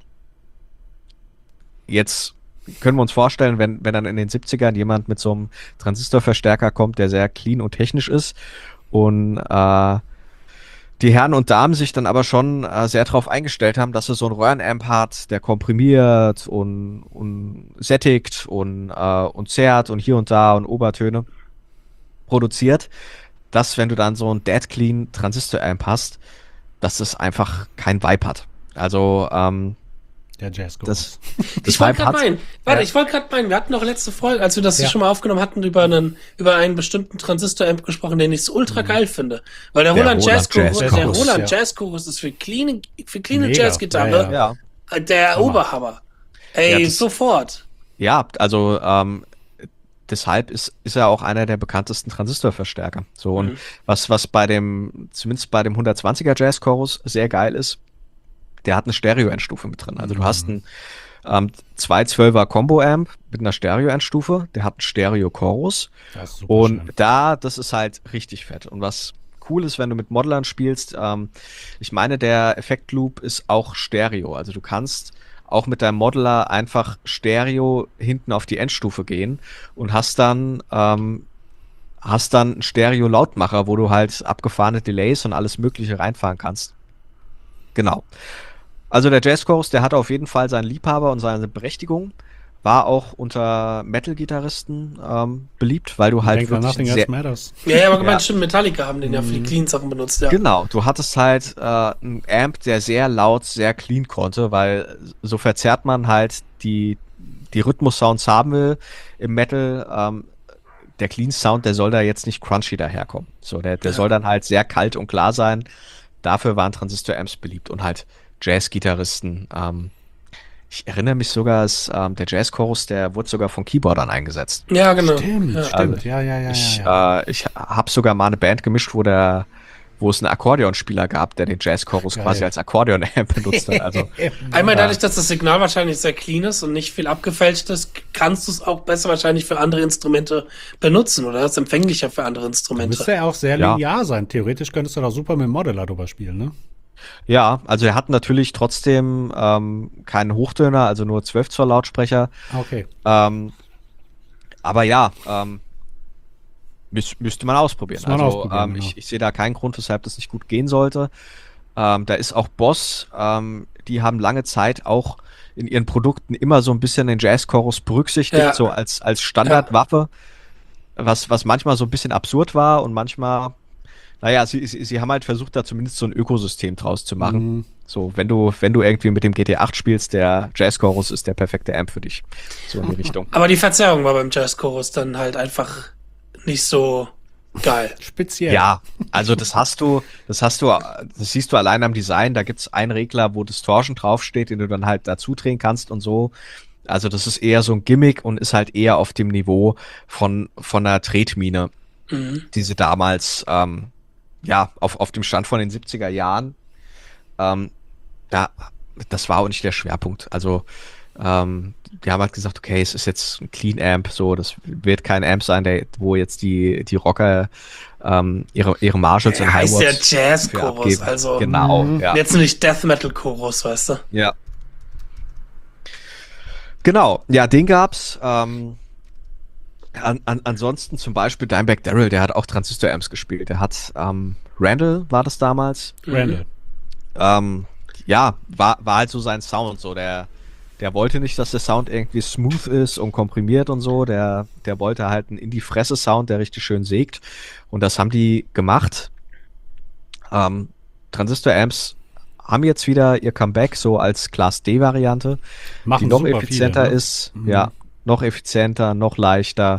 Jetzt können wir uns vorstellen, wenn dann in den 70ern jemand mit so einem Transistorverstärker kommt, der sehr clean und technisch ist und die Herren und Damen sich dann aber schon sehr darauf eingestellt haben, dass er so einen Röhrenamp hat, der komprimiert und sättigt und zerrt und hier und da und Obertöne produziert, dass wenn du dann so einen Dead Clean Transistor-Amp hast, dass das einfach kein Vibe hat. Also der Jazzchorus. Ich wollte gerade meinen, wir hatten noch letzte Folge, als wir das schon mal aufgenommen hatten, über einen bestimmten Transistor-Amp gesprochen, den ich so ultra geil finde. Weil der Roland Jazzchorus ist für clean Jazzgitarre der Oberhammer. Ey, sofort. Ja, also deshalb ist er auch einer der bekanntesten Transistorverstärker. So, und was zumindest bei dem 120er Jazzchorus sehr geil ist, der hat eine Stereo-Endstufe mit drin. Also du hast einen 2 12er Combo-Amp mit einer Stereo-Endstufe. Der hat einen Stereo-Chorus. Das ist super Und schön. das ist halt richtig fett. Und was cool ist, wenn du mit Modellern spielst, ich meine, der Effektloop ist auch Stereo. Also du kannst auch mit deinem Modeler einfach Stereo hinten auf die Endstufe gehen und hast dann einen Stereo-Lautmacher, wo du halt abgefahrene Delays und alles Mögliche reinfahren kannst. Genau. Also der Jazzchorus, der hatte auf jeden Fall seinen Liebhaber und seine Berechtigung. War auch unter Metal-Gitarristen beliebt, weil du Ich halt denke, wirklich Nothing Else Matters. Ja, aber Ja. gemeint, stimmt, Metallica haben den ja für die Clean-Sachen benutzt, ja. Genau, du hattest halt einen Amp, der sehr laut, sehr clean konnte, weil so verzerrt man halt die Rhythmus-Sounds haben will im Metal. Der Clean-Sound, der soll da jetzt nicht crunchy daherkommen. So, der soll dann halt sehr kalt und klar sein. Dafür waren Transistor-Amps beliebt und halt Jazz-Gitarristen. Ich erinnere mich sogar, der Jazz-Chorus, der wurde sogar von Keyboardern eingesetzt. Ja, genau. Stimmt, Ja. stimmt. Ja. Ich habe sogar mal eine Band gemischt, wo es einen Akkordeonspieler gab, der den Jazz-Chorus Geil. quasi als Akkordeon-Amp benutzt hat. Also, Einmal dadurch, dass das Signal wahrscheinlich sehr clean ist und nicht viel abgefälscht ist, kannst du es auch besser wahrscheinlich für andere Instrumente benutzen oder ist empfänglicher für andere Instrumente. Müsste ja auch sehr Ja. linear sein. Theoretisch könntest du da super mit dem Modeler drüber spielen, ne? ja, also er hat natürlich trotzdem keinen Hochtöner, also nur 12 Zoll Lautsprecher. Okay. Aber ja, müsste man ausprobieren. Müsste man Also ausprobieren, genau. ich sehe da keinen Grund, weshalb das nicht gut gehen sollte. Da ist auch Boss, die haben lange Zeit auch in ihren Produkten immer so ein bisschen den Jazz-Chorus berücksichtigt, Ja. so als Standardwaffe, was manchmal so ein bisschen absurd war und manchmal, naja, sie haben halt versucht, da zumindest so ein Ökosystem draus zu machen. Mhm. So, wenn du irgendwie mit dem GT8 spielst, der Jazz-Chorus ist der perfekte Amp für dich. So in die Richtung. Aber die Verzerrung war beim Jazz-Chorus dann halt einfach nicht so geil. Speziell. Ja, also das siehst du allein am Design. Da gibt's einen Regler, wo Distortion draufsteht, den du dann halt dazu drehen kannst und so. Also das ist eher so ein Gimmick und ist halt eher auf dem Niveau von einer Tretmine, die sie damals auf dem Stand von den 70er Jahren, das war auch nicht der Schwerpunkt. Also die haben halt gesagt, okay, es ist jetzt ein Clean Amp, so, das wird kein Amp sein, wo jetzt die Rocker ihre Marshalls und Heißt ja Hi-Watts für Jazz-Chorus, abgeben. also Genau, ja. jetzt nicht Death-Metal-Chorus, weißt du? Ja. Genau, ja, den gab's. Ansonsten zum Beispiel Dimebag Darrell, der hat auch Transistor-Amps gespielt. Der hat Randall war das damals. Randall. War halt so sein Sound. So, der wollte nicht, dass der Sound irgendwie smooth ist und komprimiert und so. Der wollte halt einen In-die-Fresse-Sound, der richtig schön sägt. Und das haben die gemacht. Transistor-Amps haben jetzt wieder ihr Comeback so als Class D-Variante, die Machen noch super effizienter viele, ne? ist. Ja, noch effizienter, noch leichter.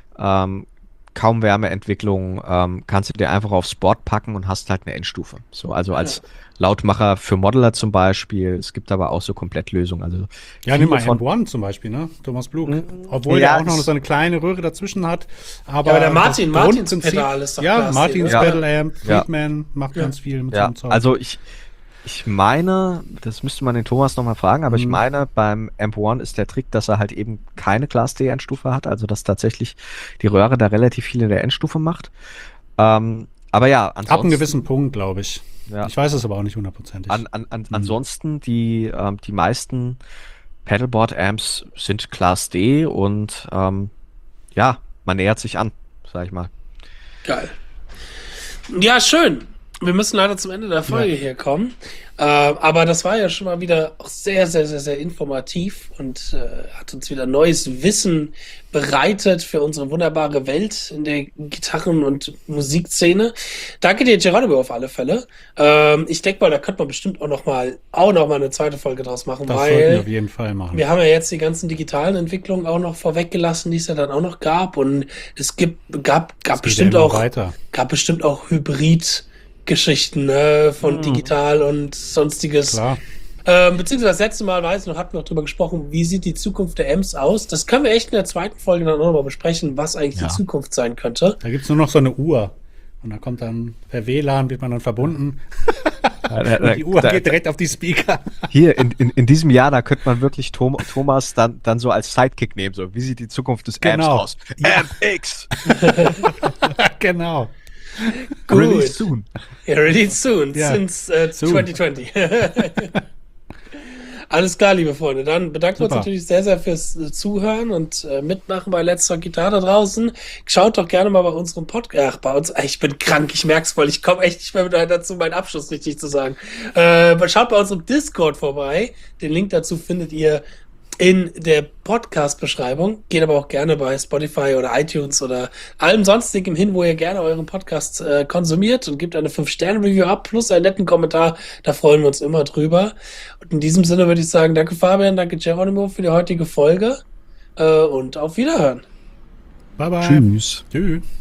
Kaum Wärmeentwicklung, kannst du dir einfach aufs Board packen und hast halt eine Endstufe. So, also als Lautmacher für Modeler zum Beispiel. Es gibt aber auch so Komplettlösungen. Also Ja, nimm mal viele M1 zum Beispiel, ne? Thomas Blug. Obwohl Ja, der auch noch das- so eine kleine Röhre dazwischen hat. Aber, Ja, aber der das Martins Grundprinzip- Pedal ist doch Ja, Class D, Martins ne? Pedal Amp, Ja. Friedman macht ganz viel mit so Ja, einem Zeug. also ich meine, das müsste man den Thomas nochmal fragen, aber ich meine, beim Amp-One ist der Trick, dass er halt eben keine Class D-Endstufe hat, also dass tatsächlich die Röhre da relativ viel in der Endstufe macht. Aber ja, Ab einem ansonsten, gewissen Punkt, glaube ich. Ja. Ich weiß es aber auch nicht hundertprozentig. ansonsten die meisten Pedalboard-Amps sind Class D und ja, man nähert sich an, sag ich mal. Geil. Ja, schön. Wir müssen leider zum Ende der Folge hier kommen. Aber das war ja schon mal wieder auch sehr, sehr, sehr, sehr informativ und hat uns wieder neues Wissen bereitet für unsere wunderbare Welt in der Gitarren- und Musikszene. Danke dir, Geronimo, auf alle Fälle. Ich denke mal, da könnte man bestimmt auch noch mal eine zweite Folge draus machen, Das sollten wir weil auf jeden Fall machen. wir haben ja jetzt die ganzen digitalen Entwicklungen auch noch vorweggelassen, die es ja dann auch noch gab. Und es gab Das geht bestimmt ja immer auch weiter. Hybrid-Geschichten, ne, von digital und sonstiges. Klar. Beziehungsweise das letzte Mal, hatten wir noch drüber gesprochen, wie sieht die Zukunft der Amps aus? Das können wir echt in der zweiten Folge dann auch nochmal besprechen, was eigentlich Ja. die Zukunft sein könnte. Da gibt's nur noch so eine Uhr. Und da kommt dann per WLAN, wird man dann verbunden. Und die Uhr geht direkt auf die Speaker. Hier, in diesem Jahr, da könnte man wirklich Thomas dann so als Sidekick nehmen. So, wie sieht die Zukunft des Amps aus? Ja. Amp-X! Genau. Gut. Release soon. Ja, release soon. Ja. Since Soon. 2020. Alles klar, liebe Freunde. Dann bedanken wir uns Super. natürlich sehr, sehr fürs Zuhören und Mitmachen bei Let's Talk Gitarre draußen. Schaut doch gerne mal bei unserem Podcast. Ach, bei uns. Ich bin krank, ich merk's voll. Ich komme echt nicht mehr dazu, meinen Abschluss richtig zu sagen. Schaut bei unserem Discord vorbei. Den Link dazu findet ihr in der Podcast-Beschreibung. Geht aber auch gerne bei Spotify oder iTunes oder allem sonstigem hin, wo ihr gerne euren Podcast konsumiert, und gebt eine 5-Sterne-Review ab plus einen netten Kommentar. Da freuen wir uns immer drüber. Und in diesem Sinne würde ich sagen, danke Fabian, danke Geronimo für die heutige Folge und auf Wiederhören. Bye bye. Tschüss. Tschüss.